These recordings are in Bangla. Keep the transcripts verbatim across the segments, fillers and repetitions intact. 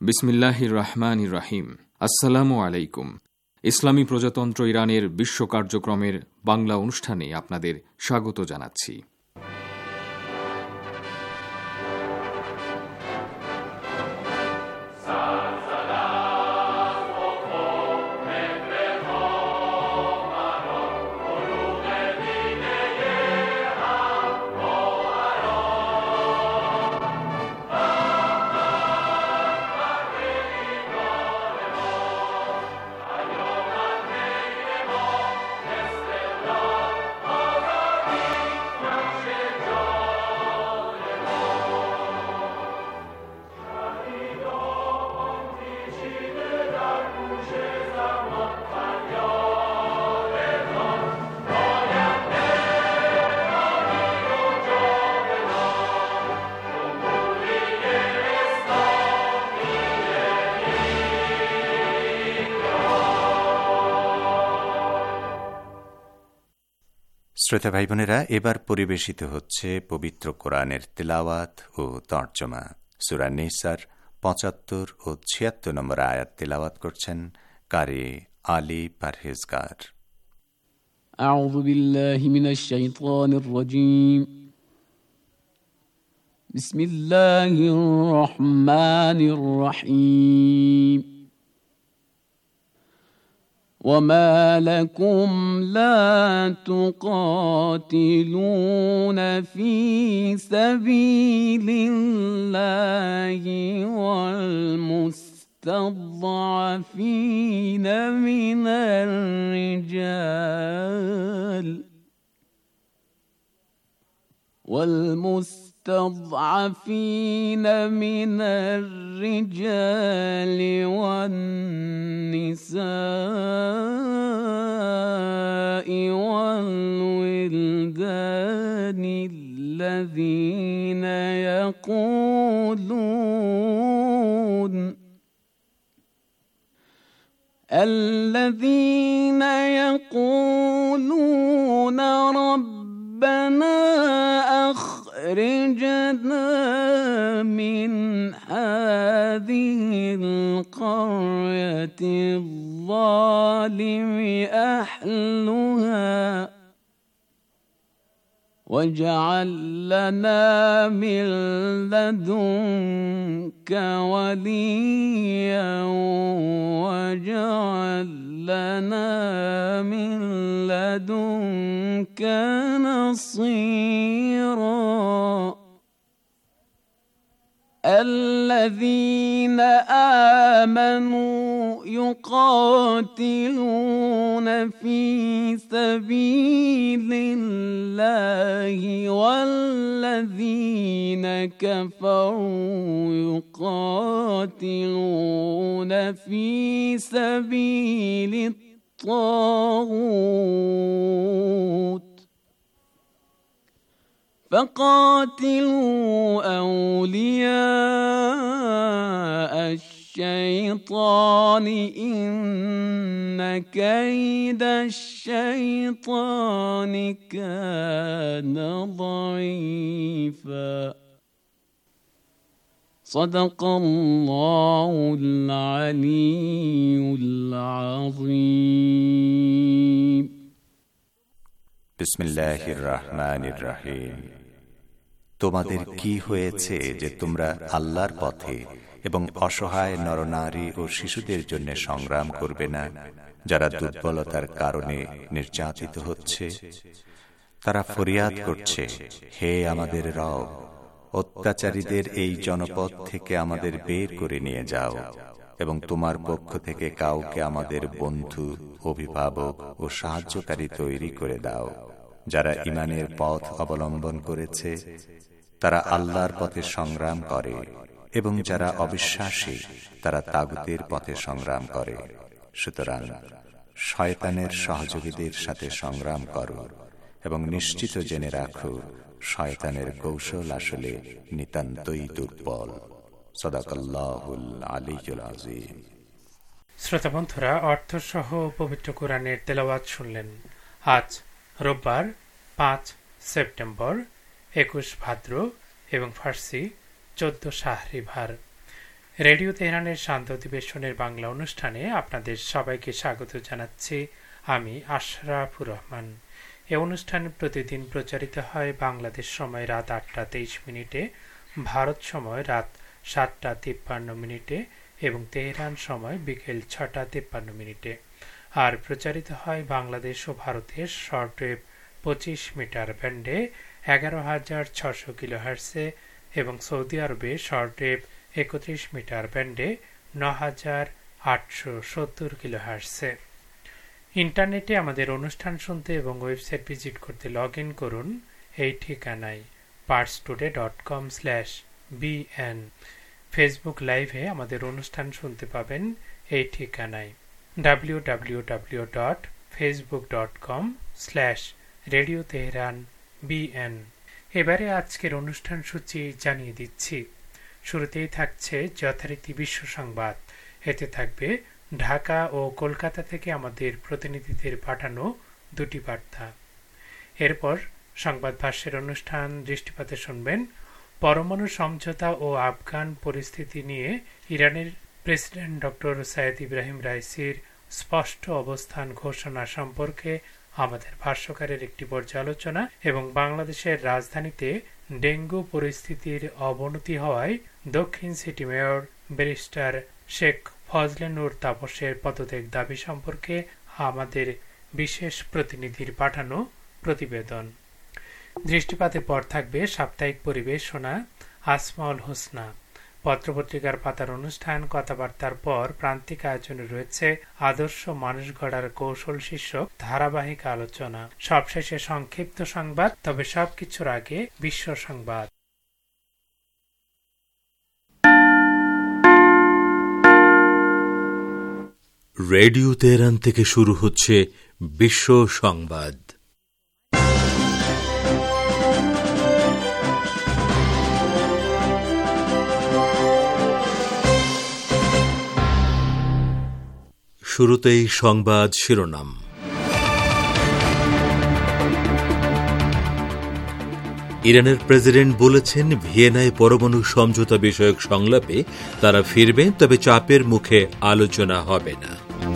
বিসমিল্লাহির রহমানির রহিম। আসসালামু আলাইকুম। ইসলামী প্রজাতন্ত্র ইরানের বিশ্ব কার্যক্রমের বাংলা অনুষ্ঠানে আপনাদের স্বাগত জানাচ্ছি। শ্রোতা ভাই বোনেরা, এবার পরিবেশিত হচ্ছে পবিত্র কোরআনের তেলাওয়াত ও তর্জমা। সূরা নিসার পঁচাত্তর ও ছিয়াত্তর নম্বর আয়াত তেলাওয়াত করছেন কারি আলী পারহেজগার। আউযু বিল্লাহি মিনাশ শাইতানির রাজীম। বিসমিল্লাহির রহমানির রহিম। وما لكم لا تقاتلون في سبيل الله والمستضعفين من الرجال والمستضعفين من الرجال والنساء والولدان الذين يقولون الذين يقولون ربنا أخرجنا من هذه القرية الظالم أهلها واجعل لنا من لدنك وليا واجعل لنا من لدنك نصيرا. الذين آمنوا يقاتلون في سبيل الله والذين كفروا يقاتلون في سبيل الطاغوت فقاتلوا أولياء الشيطان إن كيد الشيطان كان ضعيفا. صدق الله العلي العظيم. বিসমিল্লাহির রহমানির রহিম। তোমাদের কি হয়েছে যে তোমরা আল্লাহর পথে এবং অসহায় নরনারী ও শিশুদের জন্য সংগ্রাম করবে না, যারা দুর্বলতার কারণে নির্যাতিত হচ্ছে? তারা ফরিয়াদ করছে, হে আমাদের রব, অত্যাচারীদের এই জনপদ থেকে আমাদের বের করে নিয়ে যাও এবং তোমার পক্ষ থেকে কাউকে আমাদের বন্ধু, অভিভাবক ও সাহায্যকারী তৈরি করে দাও। যারা ঈমানের পথ অবলম্বন করেছে তারা আল্লাহর পথে সংগ্রাম করে, এবং যারা অবিশ্বাসী তারা তাগুতের পথে সংগ্রাম করে। সুতরাং শয়তানের সহযোগীদের সাথে সংগ্রাম করো এবং নিশ্চিত জেনে রাখো, শয়তানের কৌশল আসলে নিতান্তই দুর্বল। সাদাকাল্লাহুল আলিয়্যুল আযীম। শ্রোতা বন্ধুরা, অর্থসহ পবিত্র কোরআনের তেলাওয়াত শুনলেন। আজ রোববার পাঁচ সেপ্টেম্বর, একুশ ভাদ্র এবং ফার্সি চোদ্দ শাহরিভার। রেডিও তেহরানের শান্ত অধিবেশনের বাংলা অনুষ্ঠানে আপনাদের সবাইকে স্বাগত জানাচ্ছি আমি আশরাফুর রহমান। এই অনুষ্ঠান প্রতিদিন প্রচারিত হয় বাংলাদেশ সময় রাত আটটা তেইশ মিনিটে, ভারত সময় রাত সাতটা তিপ্পান্ন মিনিটে এবং তেহরান সময় বিকেল ছটা তিপ্পান্ন মিনিটে। আর প্রচারিত হয় বাংলাদেশ ও ভারতের শর্টওয়েভ পঁচিশ মিটার ব্যান্ডে এগারো হাজার ছশো কিলোহার্টসে এবং সৌদি আরবে শর্টওয়েভ একত্রিশ মিটার ব্যান্ডে ন হাজার আটশো সত্তর কিলোহার্টসে। ইন্টারনেটে আমাদের অনুষ্ঠান শুনতে এবং ওয়েবসাইট ভিজিট করতে লগ ইন করুন এই ঠিকানায় Pars today dot com slash BN. Facebook লাইভে আমাদের অনুষ্ঠান শুনতে পাবেন এই ঠিকানায় W W W dot Facebook dot com slash radio Tehran BN. এবারে আজকের অনুষ্ঠান সূচি জানিয়ে দিচ্ছি। শুরুতেই থাকছে যথারীতি বিশ্ব সংবাদ। এতে থাকবে ঢাকা ও কলকাতা থেকে আমাদের প্রতিনিধিদের পাঠানো দুটি বার্তা। এরপর সংবাদ ভাষ্যের অনুষ্ঠান দৃষ্টিপাতে শুনবেন পরমাণু সমঝোতা ও আফগান পরিস্থিতি নিয়ে ইরানের প্রেসিডেন্ট ডক্টর সাইয়েদ ইব্রাহিম রাইসির স্পষ্ট অবস্থান ঘোষণা সম্পর্কে আমাদের ভাষ্যকারের একটি পর্যালোচনা এবং বাংলাদেশের রাজধানীতে ডেঙ্গু পরিস্থিতির অবনতি হওয়ায় দক্ষিণ city mayor barrister Sheikh Fazle Noor তাপসের পদত্যাগ দাবি সম্পর্কে আমাদের বিশেষ প্রতিনিধির পাঠানো প্রতিবেদন। দৃষ্টিপাতের পর থাকবে সাপ্তাহিক পরিবেশনা আসমাউল হোসনা। পত্রপত্রিকার পাতার অনুষ্ঠান কথাবার্তার পর প্রান্তিক আয়োজনে রয়েছে আদর্শ মানুষ গড়ার কৌশল শীর্ষক ধারাবাহিক আলোচনা। সবশেষে সংক্ষিপ্ত সংবাদ, তবে সবকিছুর আগে বিশ্ব সংবাদ। রেডিও তেহরান থেকে শুরু হচ্ছে বিশ্ব সংবাদ। শুরুতেই সংবাদ শিরোনাম। ইরানের প্রেসিডেন্ট বলেছেন ভিয়েনায় পরমাণু সমঝোতা বিষয়ক সংলাপে তারা ফিরবেন, তবে চাপের মুখে আলোচনা হবে না।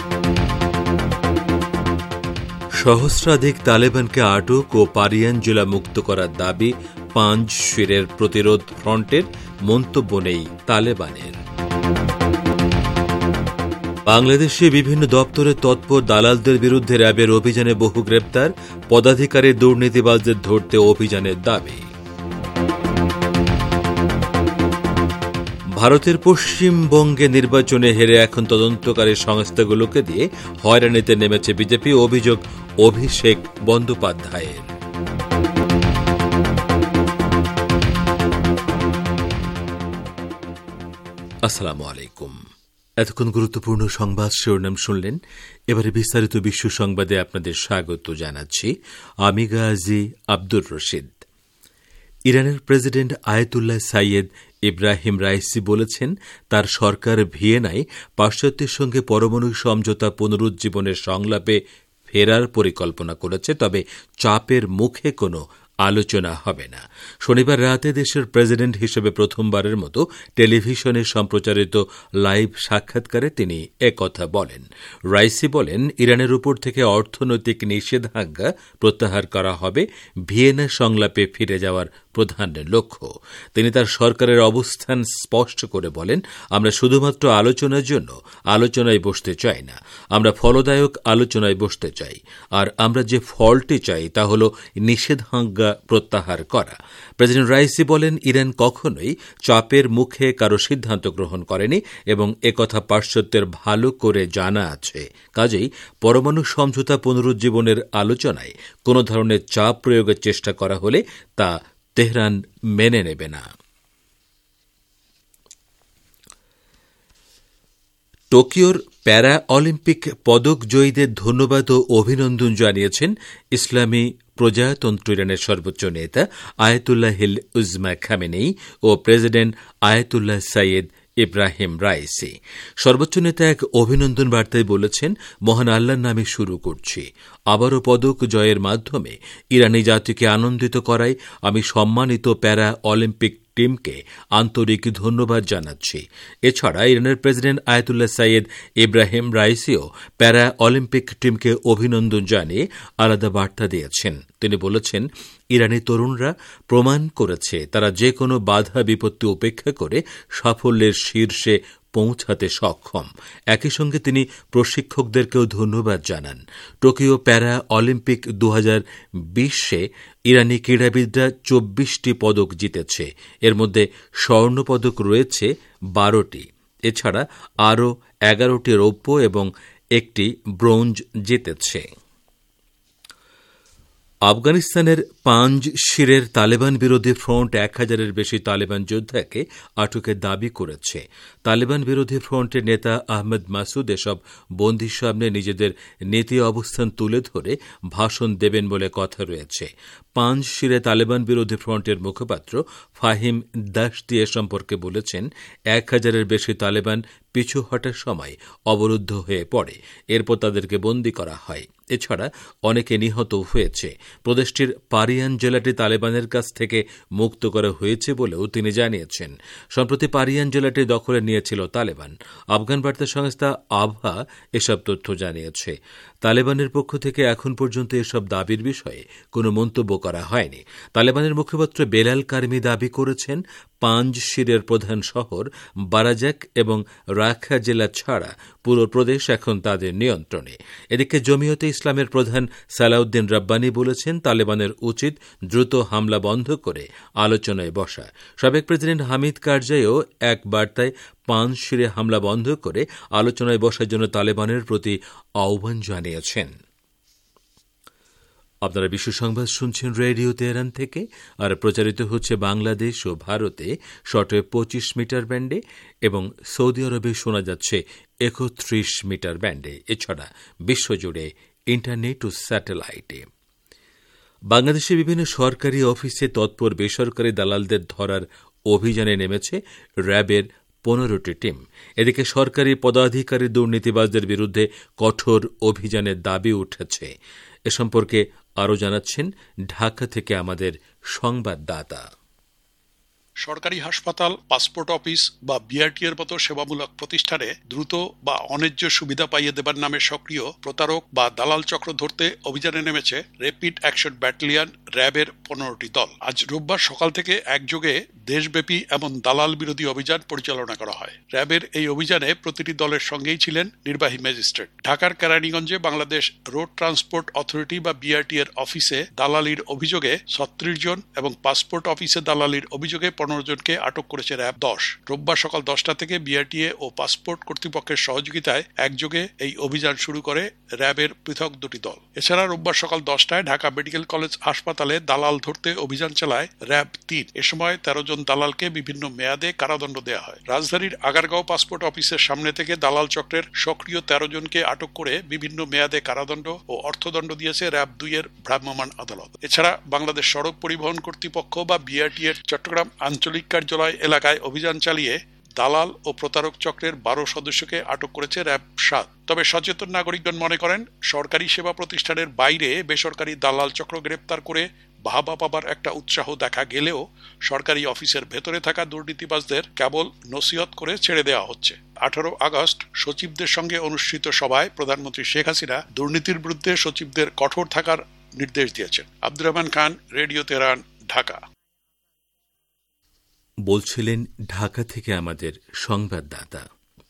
সহস্রাধিক তালেবানকে আটক ও পারিয়ান জেলা মুক্ত করার দাবি পাঞ্জশিরের প্রতিরোধ ফ্রন্টের, মন্তব্য নেই তালেবানের। বাংলাদেশে বিভিন্ন দপ্তরে তৎপর দালালদের বিরুদ্ধে র্যাবের অভিযানে বহু গ্রেপ্তার, পদাধিকারী দুর্নীতিবাজদের ধরতে অভিযানের দাবি। ভারতের পশ্চিমবঙ্গে নির্বাচনে হেরে এখন তদন্তকারী সংস্থাগুলোকে দিয়ে হয়রানিতে নেমেছে বিজেপি, অভিযোগ অভিষেক বন্দ্যোপাধ্যায়ের। আসসালামু আলাইকুম। এতক্ষণ গুরুত্বপূর্ণ সংবাদ শিরোনাম শুনলেন। এবারে বিস্তারিত বিশ্ব সংবাদে আপনাদের স্বাগত জানাচ্ছি আমি গাজী আব্দুর রশিদ। ইরানের president Ayatollah Seyyed Ebrahim Raisi বলেছেন তার সরকার ভিয়েনায় পাশ্চাত্যের সঙ্গে পরমাণু সমঝোতা পুনরুজ্জীবনের সংলাপে ফেরার পরিকল্পনা করেছে, তবে চাপের মুখে কোনো আলোচনা হবে না। শনিবার রাতে দেশের প্রেসিডেন্ট হিসেবে প্রথমবারের মতো টেলিভিশনে সম্প্রচারিত লাইভ সাক্ষাৎকারে তিনি একথা বলেন। রাইসি বলেন, ইরানের উপর থেকে অর্থনৈতিক নিষেধাজ্ঞা প্রত্যাহার করা হবে ভিয়েনা সংলাপে ফিরে যাওয়ার প্রধান লক্ষ্য। তিনি তার সরকারের অবস্থান স্পষ্ট করে বলেন, আমরা শুধুমাত্র আলোচনার জন্য আলোচনায় বসতে চাই না, আমরা ফলদায়ক আলোচনায় বসতে চাই। আর আমরা যে ফলটি চাই তা হল নিষেধাজ্ঞা প্রত্যাহার করা। প্রেসিডেন্ট রাইসি বলেন, ইরান কখনোই চাপের মুখে কারো সিদ্ধান্ত গ্রহণ করেনি এবং একথা পাশ্চাত্যের ভালো করে জানা আছে। কাজেই পরমাণু সমঝোতা পুনরুজ্জীবনের আলোচনায় কোনো ধরনের চাপ প্রয়োগের চেষ্টা করা হলে তা তেহরান মেনে নেবে না। টোকিওর প্যারা অলিম্পিক পদক জয়ীদের ধন্যবাদ ও অভিনন্দন জানিয়েছেন ইসলামী প্রজাতন্ত্র ইরানের সর্বোচ্চ নেতা আয়াতুল্লাহ হিল উজমা খামেনেই ও president Ayatollah Seyyed Ebrahim Raisi. সর্বোচ্চ নেতা এক অভিনন্দন বার্তায় বলেছেন, মহান আল্লাহর নামে শুরু করছি। আবারও পদক জয়ের মাধ্যমে ইরানি জাতিকে আনন্দিত করায় আমি সম্মানিত প্যারা অলিম্পিক টিমকে আন্তরিক ধন্যবাদ জানাচ্ছি। এছাড়া ইরানের প্রেসিডেন্ট আয়াতুল্লাহ সাইয়েদ ইব্রাহিম রাইসিও প্যারা অলিম্পিক টিমকে অভিনন্দন জানিয়ে আলাদা বার্তা দিয়েছেন। তিনি বলেছেন, ইরানি তরুণরা প্রমাণ করেছে তারা যে কোনো বাধা বিপত্তি উপেক্ষা করে সাফল্যের শীর্ষে পৌঁছাতে সক্ষম। একই সঙ্গে তিনি প্রশিক্ষকদেরকেও ধন্যবাদ জানান। টোকিও প্যারা অলিম্পিক দু হাজার বিশে ইরানি ক্রীড়াবিদরা চব্বিশটি পদক জিতেছে। এর মধ্যে স্বর্ণপদক রয়েছে বারোটি। এছাড়া আরও এগারোটি রৌপ্য এবং একটি ব্রোঞ্জ জিতেছে। আফগানিস্তানের পাঞ্জশিরের তালেবান বিরোধী ফ্রন্ট এক হাজারের বেশি তালেবান যোদ্ধাকে আটকের দাবি করেছে। তালেবান বিরোধী ফ্রন্টের নেতা আহমেদ মাসুদ এসব বন্দীর সামনে নিজেদের নীতি অবস্থান তুলে ধরে ভাষণ দেবেন বলে কথা রয়েছে। পাঞ্জশিরে তালেবান বিরোধী ফ্রন্টের মুখপাত্র ফাহিম দাশতি এ সম্পর্কে বলেছেন, এক হাজারের বেশি তালেবান পিছু হটার সময় অবরুদ্ধ হয়ে পড়ে। এরপর তাদেরকে বন্দী করা হয়। এছাড়া অনেকে নিহত হয়েছে। প্রদেশটির পারিয়ান জেলাটি তালেবানের কাছ থেকে মুক্ত করা হয়েছে বলেও তিনি জানিয়েছেন। সম্প্রতি পারিয়ান জেলাটি দখলে নিয়েছিল তালেবান। আফগান বার্তা সংস্থা আভা এসব তথ্য জানিয়েছে। তালেবানের পক্ষ থেকে এখন পর্যন্ত এসব দাবির বিষয়ে কোনো মন্তব্য করা হয়নি। তালেবানের মুখপাত্র বেলাল কারমি দাবি করেছেন, পাঞ্জশিরের প্রধান শহর বারাজাক এবং রাখা জেলা ছাড়া পুরো প্রদেশ এখন তাদের নিয়ন্ত্রণে। এদিকে জমিয়তে ইসলামের প্রধান সালাউদ্দিন রাব্বানি বলেছেন, তালেবানের উচিত দ্রুত হামলা বন্ধ করে আলোচনায় বসা। সাবেক প্রেসিডেন্ট হামিদ কারজাইও এক বার্তায় পাঞ্জশিরে হামলা বন্ধ করে আলোচনায় বসার জন্য তালেবানের প্রতি আহ্বান জানিয়েছেন। আপনারা বিশ্ব সংবাদ শুনছেন রেডিও তেহরান থেকে, আর প্রচারিত হচ্ছে বাংলাদেশ ও ভারতে শর্টওয়েভ পঁচিশ মিটার ব্যান্ডে এবং সৌদি আরবে শোনা যাচ্ছে একত্রিশ মিটার ব্যান্ডে। এছাড়া বিশ্বজুড়ে ইন্টারনেট ও স্যাটেলাইটে। বাংলাদেশের বিভিন্ন সরকারি অফিসে তৎপর বেসরকারি দালালদের ধরার অভিযানে নেমেছে র্যাবের পনেরোটি টিম। এদিকে সরকারি পদাধিকারী দুর্নীতিবাজদের বিরুদ্ধে কঠোর অভিযানের দাবি উঠেছে। এ সম্পর্কে আরও জানাচ্ছেন ঢাকা থেকে আমাদের সংবাদদাতা। সরকারি হাসপাতাল, পাসপোর্ট অফিস বা বিআরটি এর মতো সেবামূলক প্রতিষ্ঠানে দ্রুত বা অন্যায্য সুবিধা পাইয়ে দেবার নামে সক্রিয় প্রতারক বা দালাল চক্র ধরতে অভিযানে নেমেছে র্যাপিড অ্যাকশন ব্যাটালিয়ন র্যাবের পনেরোটি দল। আজ রোববার সকাল থেকে একযোগে দেশব্যাপী এমন দালাল বিরোধী অভিযান পরিচালনা করা হয়। র্যাবের এই অভিযানে প্রতিটি দলের সঙ্গেই ছিলেন নির্বাহী ম্যাজিস্ট্রেট। ঢাকার কেরানীগঞ্জে বাংলাদেশ রোড ট্রান্সপোর্ট অথরিটি বা বিআরটি এর অফিসে দালালির অভিযোগে ছত্রিশ জন এবং পাসপোর্ট অফিসে দালালির অভিযোগে পনেরো জনকে আটক করেছে র্যাব দশ। রোববার সকাল দশটা থেকে বিআরটিএ ও পাসপোর্ট কর্তৃপক্ষের সহযোগিতায় একযোগে এই অভিযান শুরু করে র্যাবের পৃথক দুটি দল। এছাড়া রোববার সকাল দশটায় ঢাকা মেডিকেল কলেজ হাসপাতালে দালাল ধরতে অভিযান চালায় র্যাব তিন। এ সময় তেরো জন দালালকে বিভিন্ন মেয়াদে কারাদণ্ড দেওয়া হয়। রাজধানীর আগারগাঁও পাসপোর্ট অফিসের সামনে থেকে দালাল চক্রের সক্রিয় তেরো জনকে আটক করে বিভিন্ন মেয়াদে কারাদণ্ড ও অর্থদণ্ড দিয়েছে র্যাব দুই এর ভ্রাম্যমাণ আদালত। এছাড়া বাংলাদেশ সড়ক পরিবহন কর্তৃপক্ষ বা বিআরটি এর চট্টগ্রাম আঞ্চলিক কার্যালয় এলাকায় অভিযান চালিয়ে দালাল ও প্রতারক চক্রের বারো সদস্যকে আটক করেছে র্যাব সাত। তবে সচেতন নাগরিকগণ মনে করেন, সরকারি সেবা প্রতিষ্ঠানের বাইরে বেসরকারি দালাল চক্র গ্রেপ্তার করে বাহবা পাবার একটা উৎসাহ দেখা গেলেও সরকারি অফিসের ভেতরে থাকা দুর্নীতিবাজদের কেবল নসিহত করে ছেড়ে দেওয়া হচ্ছে। আঠারো আগস্ট সচিবদের সঙ্গে অনুষ্ঠিত সভায় প্রধানমন্ত্রী শেখ হাসিনা দুর্নীতির বিরুদ্ধে সচিবদের কঠোর থাকার নির্দেশ দিয়েছেন। Abdur Rahman Khan, radio Tehran, Dhaka. বলছিলেন ঢাকা থেকে আমাদের সংবাদদাতা।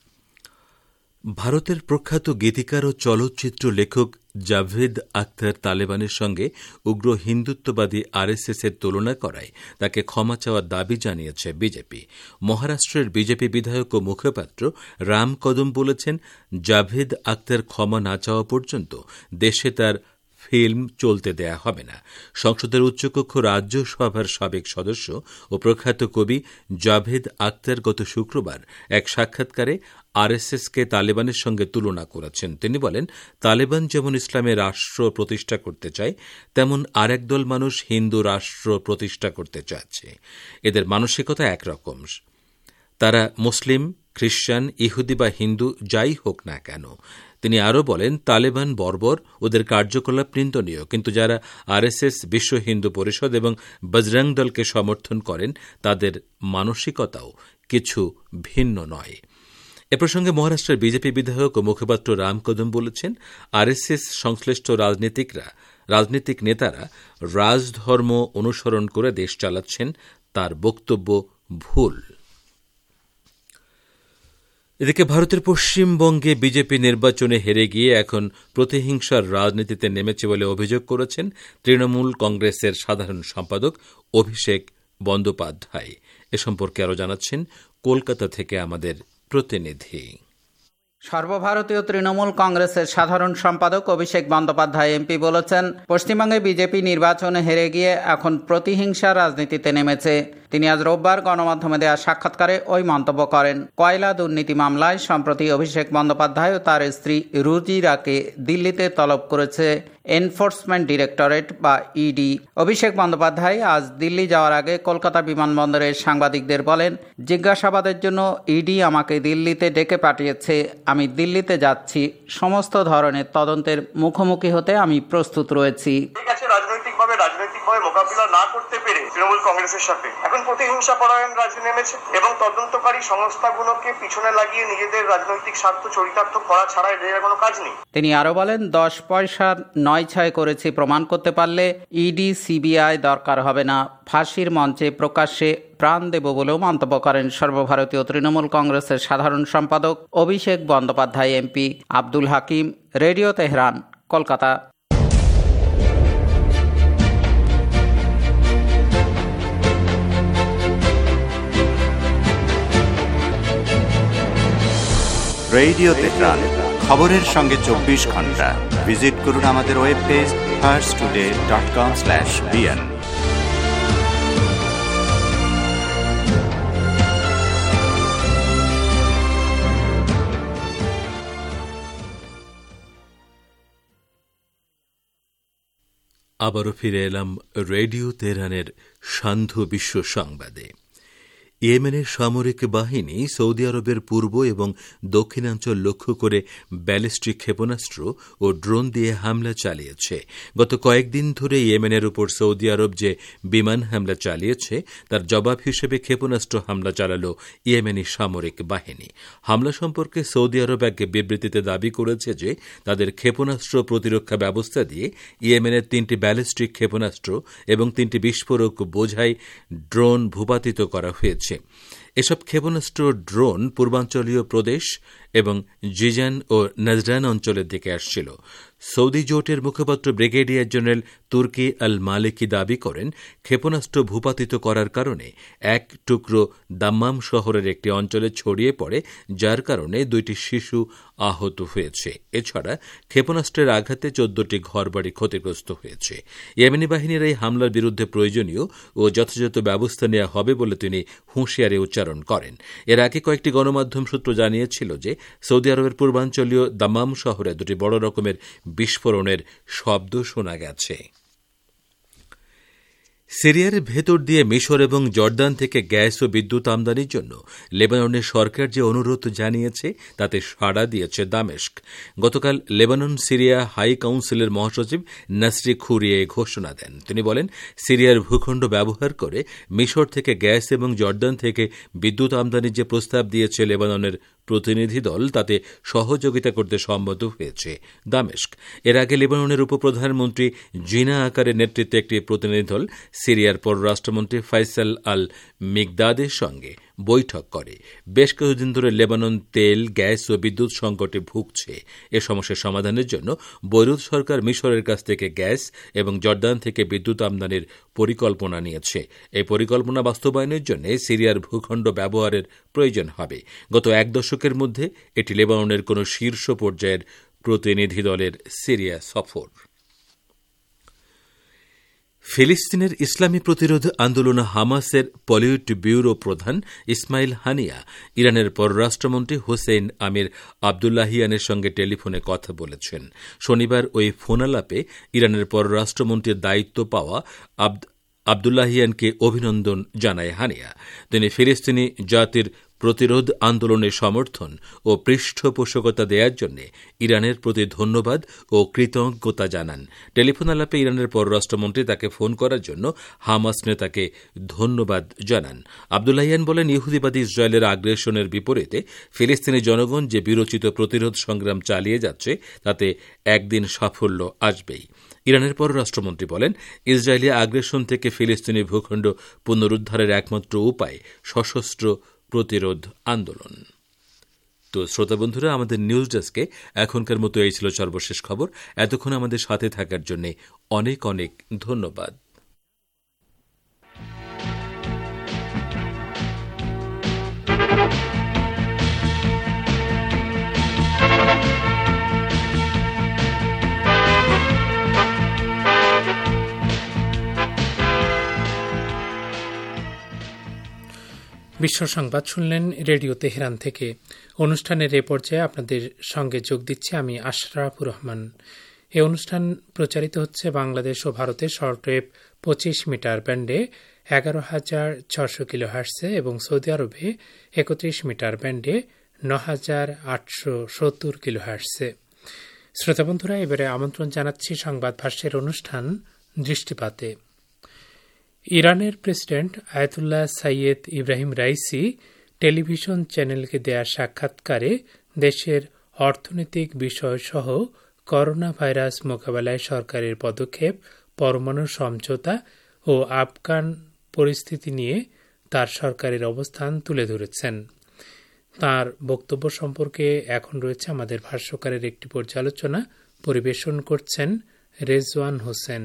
ভারতের প্রখ্যাত গীতিকার ও চলচ্চিত্র লেখক জাভেদ আখতার তালেবানের সঙ্গে উগ্র হিন্দুত্ববাদী আরএসএস এর তুলনা করায় তাকে ক্ষমা চাওয়ার দাবি জানিয়েছে বিজেপি। মহারাষ্ট্রের বিজেপি বিধায়ক ও মুখপাত্র রাম কদম বলেছেন, জাভেদ আখতার ক্ষমা না চাওয়া পর্যন্ত দেশে তার ফিল্ম চলতে দেয়া হবে না। সংসদের উচ্চকক্ষ রাজ্যসভার সাবেক সদস্য ও প্রখ্যাত কবি জাভেদ আখতার গত শুক্রবার এক সাক্ষাৎকারে আরএসএসকে তালেবানের সঙ্গে তুলনা করেছেন। তিনি বলেন, তালেবান যেমন ইসলামের রাষ্ট্র প্রতিষ্ঠা করতে চায়, তেমন আরেক দল মানুষ হিন্দু রাষ্ট্র প্রতিষ্ঠা করতে চাচ্ছে। এদের মানসিকতা একরকম। তারা মুসলিম, খ্রিস্টান, ইহুদি বা হিন্দু যাই হোক না কেন, তিনি আরও বলেন, তালেবান বর্বর, ওদের কার্যকলাপ নিন্দনীয়, কিন্তু যারা আরএসএস, বিশ্ব হিন্দু পরিষদ এবং বজরং দলকে সমর্থন করেন তাদের মানসিকতাও কিছু ভিন্ন নয়। এ প্রসঙ্গে মহারাষ্ট্রের বিজেপি বিধায়ক ও মুখপাত্র রাম কদম বলেছেন, আরএসএস সংশ্লিষ্ট রাজনীতিকরা রাজনীতিক নেতারা রাজধর্ম অনুসরণ করে দেশ চালাচ্ছেন, তার বক্তব্য ভুল। এদিকে ভারতের পশ্চিমবঙ্গে বিজেপি নির্বাচনে হেরে গিয়ে এখন প্রতিহিংসার রাজনীতিতে নেমেছে বলে অভিযোগ করেছেন তৃণমূল কংগ্রেসের সাধারণ সম্পাদক অভিষেক বন্দ্যোপাধ্যায়। এ সম্পর্কে আরও জানাচ্ছেন কলকাতা থেকে আমাদের প্রতিনিধি। সর্বভারতীয় তৃণমূল কংগ্রেসের সাধারণ সম্পাদক অভিষেক বন্দ্যোপাধ্যায় এমপি বলেছেন, পশ্চিমবঙ্গে বিজেপি নির্বাচনে হেরে গিয়ে এখন প্রতিহিংসা রাজনীতিতে নেমেছে। তিনি আজ রোববার গণমাধ্যমে দেওয়া সাক্ষাৎকারে ওই মন্তব্য করেন। কয়লা দুর্নীতি মামলায় সম্প্রতি অভিষেক বন্দ্যোপাধ্যায় ও তার স্ত্রী রুজিরাকে দিল্লিতে তলব করেছে এনফোর্সমেন্ট ডিরেক্টরেট বা ইডি। অভিষেক বন্দ্যোপাধ্যায় আজ দিল্লি যাওয়ার আগে কলকাতা বিমানবন্দরের সাংবাদিকদের বলেন, জিজ্ঞাসাবাদের জন্য ইডি আমাকে দিল্লিতে ডেকে পাঠিয়েছে। আমি দিল্লিতে যাচ্ছি। সমস্ত ধরনের তদন্তের মুখোমুখি হতে আমি প্রস্তুত রয়েছি। রাজনৈতিকভাবে রাজনৈতিকভাবে মোকাবিলা না করতে পেরে তৃণমূল কংগ্রেসের সাথে এখন প্রতিহিংসা পরায়ণ রাজনীতি নেমেছে এবং তদন্তকারী সংস্থাগুলোকে পিছনে লাগিয়ে নিজেদের রাজনৈতিক স্বার্থ চরিতার্থ করা ছাড়া এদের কোনো কাজ নেই। তিনি আরো বলেন, দশ পয়সা নয় ছয় করেছি প্রমাণ করতে পারলে ইডি সিবিআই দরকার হবে না। ফাঁসির মঞ্চে প্রকাশ্যে প্রাণ দেব বলেও মন্তব্য করেন সর্বভারতীয় তৃণমূল কংগ্রেসের সাধারণ সম্পাদক Abhishek Bandyopadhyay MP. Abdul Hakim, radio Tehran, Kolkata. Radio Tehran, খবরের সঙ্গে চব্বিশ ঘন্টা। ভিজিট করুন আমাদের web page first today dot com slash BN. আবারও ফিরে এলাম রেডিও তেহরানের সান্ধ্য বিশ্ব সংবাদে। ইয়েমেনের সামরিক বাহিনী সৌদি আরবের পূর্ব এবং দক্ষিণাঞ্চল লক্ষ্য করে ব্যালিস্টিক ক্ষেপণাস্ত্র ও ড্রোন দিয়ে হামলা চালিয়েছে। গত কয়েকদিন ধরে ইয়েমেনের উপর সৌদি আরব যে বিমান হামলা চালিয়েছে তার জবাব হিসেবে ক্ষেপণাস্ত্র হামলা চালাল ইয়েমেনি সামরিক বাহিনী। হামলা সম্পর্কে সৌদি আরব এক বিবৃতিতে দাবি করেছে যে তাদের ক্ষেপণাস্ত্র প্রতিরক্ষা ব্যবস্থা দিয়ে ইয়েমেনের তিনটি ব্যালিস্টিক ক্ষেপণাস্ত্র এবং তিনটি বিস্ফোরক বোঝাই ড্রোন ভূপাতিত করা হয়েছে। এসব ক্ষেপণাস্ত্র ড্রোন পূর্বাঞ্চলীয় প্রদেশ এবং জিজান ও নাজরান অঞ্চলের দিকে আসছিল। সৌদি জোটের মুখপাত্র ব্রিগেডিয়ার জেনারেল তুর্কি আল মালিকি দাবি করেন, ক্ষেপণাস্ত্র ভূপাতিত করার কারণে এক টুকরো দাম্মাম শহরের একটি অঞ্চলে ছড়িয়ে পড়ে, যার কারণে দুইটি শিশু আহত হয়েছে। এছাড়া ক্ষেপণাস্ত্রের আঘাতে চোদ্দটি ঘরবাড়ি ক্ষতিগ্রস্ত হয়েছে। ইয়েমেনি বাহিনীর এই হামলার বিরুদ্ধে প্রয়োজনীয় ও যথাযথ ব্যবস্থা নেওয়া হবে বলে তিনি হুঁশিয়ারি উচ্চারণ করেন। এর আগে কয়েকটি গণমাধ্যম সূত্র জানিয়েছিল যে সৌদি আরবের পূর্বাঞ্চলীয় দাম্মাম শহরে দুটি বড় রকমের বিস্ফোরণের শব্দ শোনা গেছে। সিরিয়ার ভেতর দিয়ে মিশর এবং জর্দান থেকে গ্যাস ও বিদ্যুৎ আমদানির জন্য লেবাননের সরকার যে অনুরোধ জানিয়েছে তাতে সাড়া দিয়েছে দামেস্ক। গতকাল লেবানন সিরিয়া হাই কাউন্সিলের মহাসচিব নাসরি খুরিয়ে ঘোষণা দেন। তিনি বলেন, সিরিয়ার ভূখণ্ড ব্যবহার করে মিশর থেকে গ্যাস এবং জর্দান থেকে বিদ্যুৎ আমদানির যে প্রস্তাব দিয়েছে লেবাননের প্রতিনিধি দল, তাতে সহযোগিতা করতে সম্মত হয়েছে দামেস্ক। এর আগে লেবাননের উপপ্রধানমন্ত্রী জিনা আকারের নেতৃত্বে একটি প্রতিনিধি দল সিরিয়ার পররাষ্ট্রমন্ত্রী ফাইসাল আল মিগদাদের সঙ্গে বৈঠক করে। বেশ কিছুদিন ধরে লেবানন তেল, গ্যাস ও বিদ্যুৎ সংকটে ভুগছে। এ সমস্যার সমাধানের জন্য বৈরুত সরকার মিশরের কাছ থেকে গ্যাস এবং জর্দান থেকে বিদ্যুৎ আমদানির পরিকল্পনা নিয়েছে। এই পরিকল্পনা বাস্তবায়নের জন্য সিরিয়ার ভূখণ্ড ব্যবহারের প্রয়োজন হবে। গত এক দশকের মধ্যে এটি লেবাননের কোন শীর্ষ পর্যায়ের প্রতিনিধি দলের সিরিয়া সফর। ফিলিস্তিনের ইসলামী প্রতিরোধ আন্দোলন হামাসের পলিট ব্যুরো প্রধান ইসমাইল হানিয়া ইরানের পররাষ্ট্রমন্ত্রী হোসেইন আমির আবদুল্লাহিয়ানের সঙ্গে টেলিফোনে কথা বলেছেন। শনিবার ওই ফোনালাপে ইরানের পররাষ্ট্রমন্ত্রীর দায়িত্ব পাওয়া আবদুল্লাহিয়ানকে অভিনন্দন জানায় হানিয়া। তিনি ফিলিস্তিনি জাতির প্রতিরোধ আন্দোলনের সমর্থন ও পৃষ্ঠপোষকতা দেওয়ার জন্য ইরানের প্রতি ধন্যবাদ ও কৃতজ্ঞতা জানান। টেলিফোন আলাপে ইরানের পররাষ্ট্রমন্ত্রী তাকে ফোন করার জন্য হামাস নেতাকে ধন্যবাদ জানান। আব্দুল্লাহিয়ান বলেন, ইহুদিবাদী ইসরায়েলের আগ্রাসনের বিপরীতে ফিলিস্তিনি জনগণ যে বিরচিত প্রতিরোধ সংগ্রাম চালিয়ে যাচ্ছে তাতে একদিন সাফল্য আসবেই। ইরানের পররাষ্ট্রমন্ত্রী বলেন, ইসরায়েলি আগ্রাসন থেকে ফিলিস্তিনি ভূখণ্ড পুনরুদ্ধারের একমাত্র উপায় সশস্ত্র প্রতিরোধ আন্দোলন। তো শ্রোতা বন্ধুরা, আমাদের নিউজ ডেস্কে এখনকার মতো এই ছিল সর্বশেষ খবর। এতক্ষণ আমাদের সাথে থাকার জন্য অনেক অনেক ধন্যবাদ। বিশ্ব সংবাদ শুনলেন রেডিও তেহরান থেকে। অনুষ্ঠানের এ পর্যায়ে আপনাদের সঙ্গে যোগ দিচ্ছি আমি আশরাফুর রহমান। এই অনুষ্ঠান প্রচারিত হচ্ছে বাংলাদেশ ও ভারতের শর্টওয়েভ পঁচিশ মিটার ব্যান্ডে এগারো হাজার ছশো কিলো হার্টসে এবং সৌদি আরবে একত্রিশ মিটার ব্যান্ডে ন হাজার আটশো সত্তর কিলো হার্টসে। শ্রোতা বন্ধুরা, এবারে আমন্ত্রণ জানাচ্ছি সংবাদ ভাষ্যের অনুষ্ঠান দৃষ্টিপাতে। ইরানের president Ayatollah Seyyed Ebrahim Raisi television চ্যানেলকে দেয়া সাক্ষাৎকারে দেশের অর্থনৈতিক বিষয়সহ করোনা ভাইরাস মোকাবেলায় সরকারের পদক্ষেপ, পরমাণু সমঝোতা ও আফগান পরিস্থিতি নিয়ে তার সরকারের অবস্থান তুলে ধরেছেন। তার বক্তব্য সম্পর্কে এখন রয়েছে আমাদের ভাষ্যকারের একটি পর্যালোচনা, পরিবেশন করছেন রেজওয়ান হোসেন।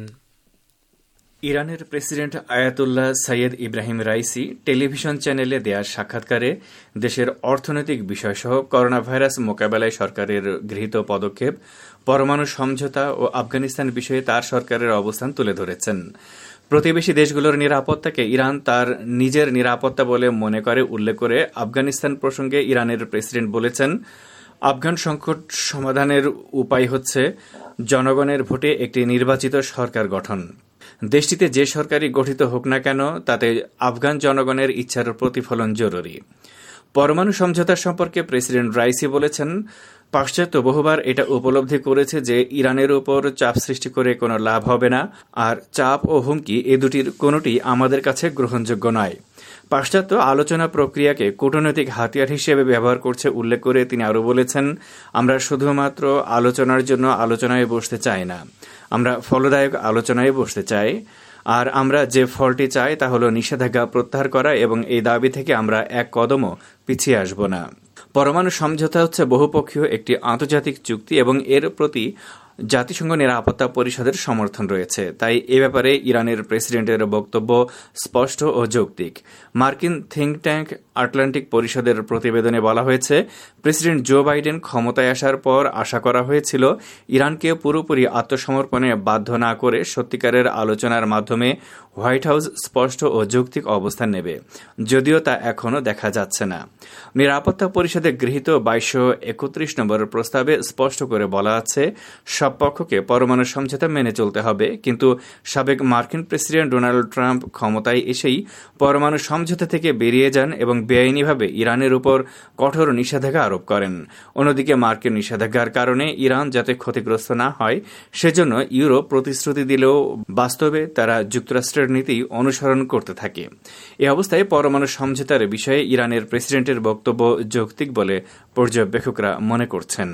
ইরানের president Ayatollah Seyyed Ebrahim Raisi television চ্যানেলে দেয়া সাক্ষাৎকারে দেশের অর্থনৈতিক বিষয়সহ করোনা ভাইরাস মোকাবেলায় সরকারের গৃহীত পদক্ষেপ, পরমাণু সমঝোতা ও আফগানিস্তান বিষয়ে তার সরকারের অবস্থান তুলে ধরেছেন। প্রতিবেশী দেশগুলোর নিরাপত্তাকে ইরান তার নিজের নিরাপত্তা বলে মনে করে উল্লেখ করে আফগানিস্তান প্রসঙ্গে ইরানের প্রেসিডেন্ট বলেছেন, আফগান সংকট সমাধানের উপায় হচ্ছে জনগণের ভোটে একটি নির্বাচিত সরকার গঠন। দেশটিতে যে সরকারই গঠিত হোক না কেন তাতে আফগান জনগণের ইচ্ছার প্রতিফলন জরুরি। পরমাণু সমঝোতা সম্পর্কে প্রেসিডেন্ট রাইসি বলেছেন, পাশ্চাত্য বহুবার এটা উপলব্ধি করেছে যে ইরানের উপর চাপ সৃষ্টি করে কোনো লাভ হবে না, আর চাপ ও হুমকি এ দুটির কোনোটি আমাদের কাছে গ্রহণযোগ্য নয়। পাশ্চাত্য আলোচনা প্রক্রিয়াকে কূটনৈতিক হাতিয়ার হিসেবে ব্যবহার করছে উল্লেখ করে তিনি আরও বলেছেন, আমরা শুধুমাত্র আলোচনার জন্য আলোচনায় বসতে চাই না, আমরা ফলদায়ক আলোচনায় বসতে চাই। আর আমরা যে ফলটি চাই তা হল নিষেধাজ্ঞা প্রত্যাহার করা, এবং এই দাবি থেকে আমরা এক কদমও পিছিয়ে আসব না। পরমাণু সমঝোতা হচ্ছে বহুপক্ষীয় একটি আন্তর্জাতিক চুক্তি এবং এর প্রতি জাতিসংঘ নিরাপত্তা পরিষদের সমর্থন রয়েছে। তাই এ ব্যাপারে ইরানের প্রেসিডেন্টের বক্তব্য স্পষ্ট ও যৌক্তিক। মার্কিন থিঙ্ক ট্যাঙ্ক আটলান্টিক পরিষদের প্রতিবেদনে বলা হয়েছে, প্রেসিডেন্ট জো বাইডেন ক্ষমতায় আসার পর আশা করা হয়েছিল ইরানকে পুরোপুরি আত্মসমর্পণে বাধ্য না করে সত্যিকারের আলোচনার মাধ্যমে হোয়াইট হাউস স্পষ্ট ও যৌক্তিক অবস্থান নেবে, যদিও তা এখনও দেখা যাচ্ছে না। নিরাপত্তা পরিষদে গৃহীত বাইশশো একত্রিশ নম্বর প্রস্তাবে স্পষ্ট করে বলা আছে, সব পক্ষকে পরমাণু সমঝোতা মেনে চলতে হবে, কিন্তু সাবেক মার্কিন প্রেসিডেন্ট ডোনাল্ড ট্রাম্প ক্ষমতায় এসেই পরমাণু সমঝোতা থেকে বেরিয়ে যান এবং বেআইনিভাবে ইরানের উপর কঠোর নিষেধাজ্ঞা আরোপ করেন। অন্যদিকে মার্কিন নিষেধাজ্ঞার কারণে ইরান যাতে ক্ষতিগ্রস্ত না হয় সেজন্য ইউরোপ প্রতিশ্রুতি দিলেও বাস্তবে তারা যুক্তরাষ্ট্রের নীতি অনুসরণ করতে থাকে। এ অবস্থায় পরমাণু সমঝোতার বিষয়ে ইরানের প্রেসিডেন্টের বক্তব্য যৌক্তিক বলে পর্যবেক্ষকরা মনে করছেন।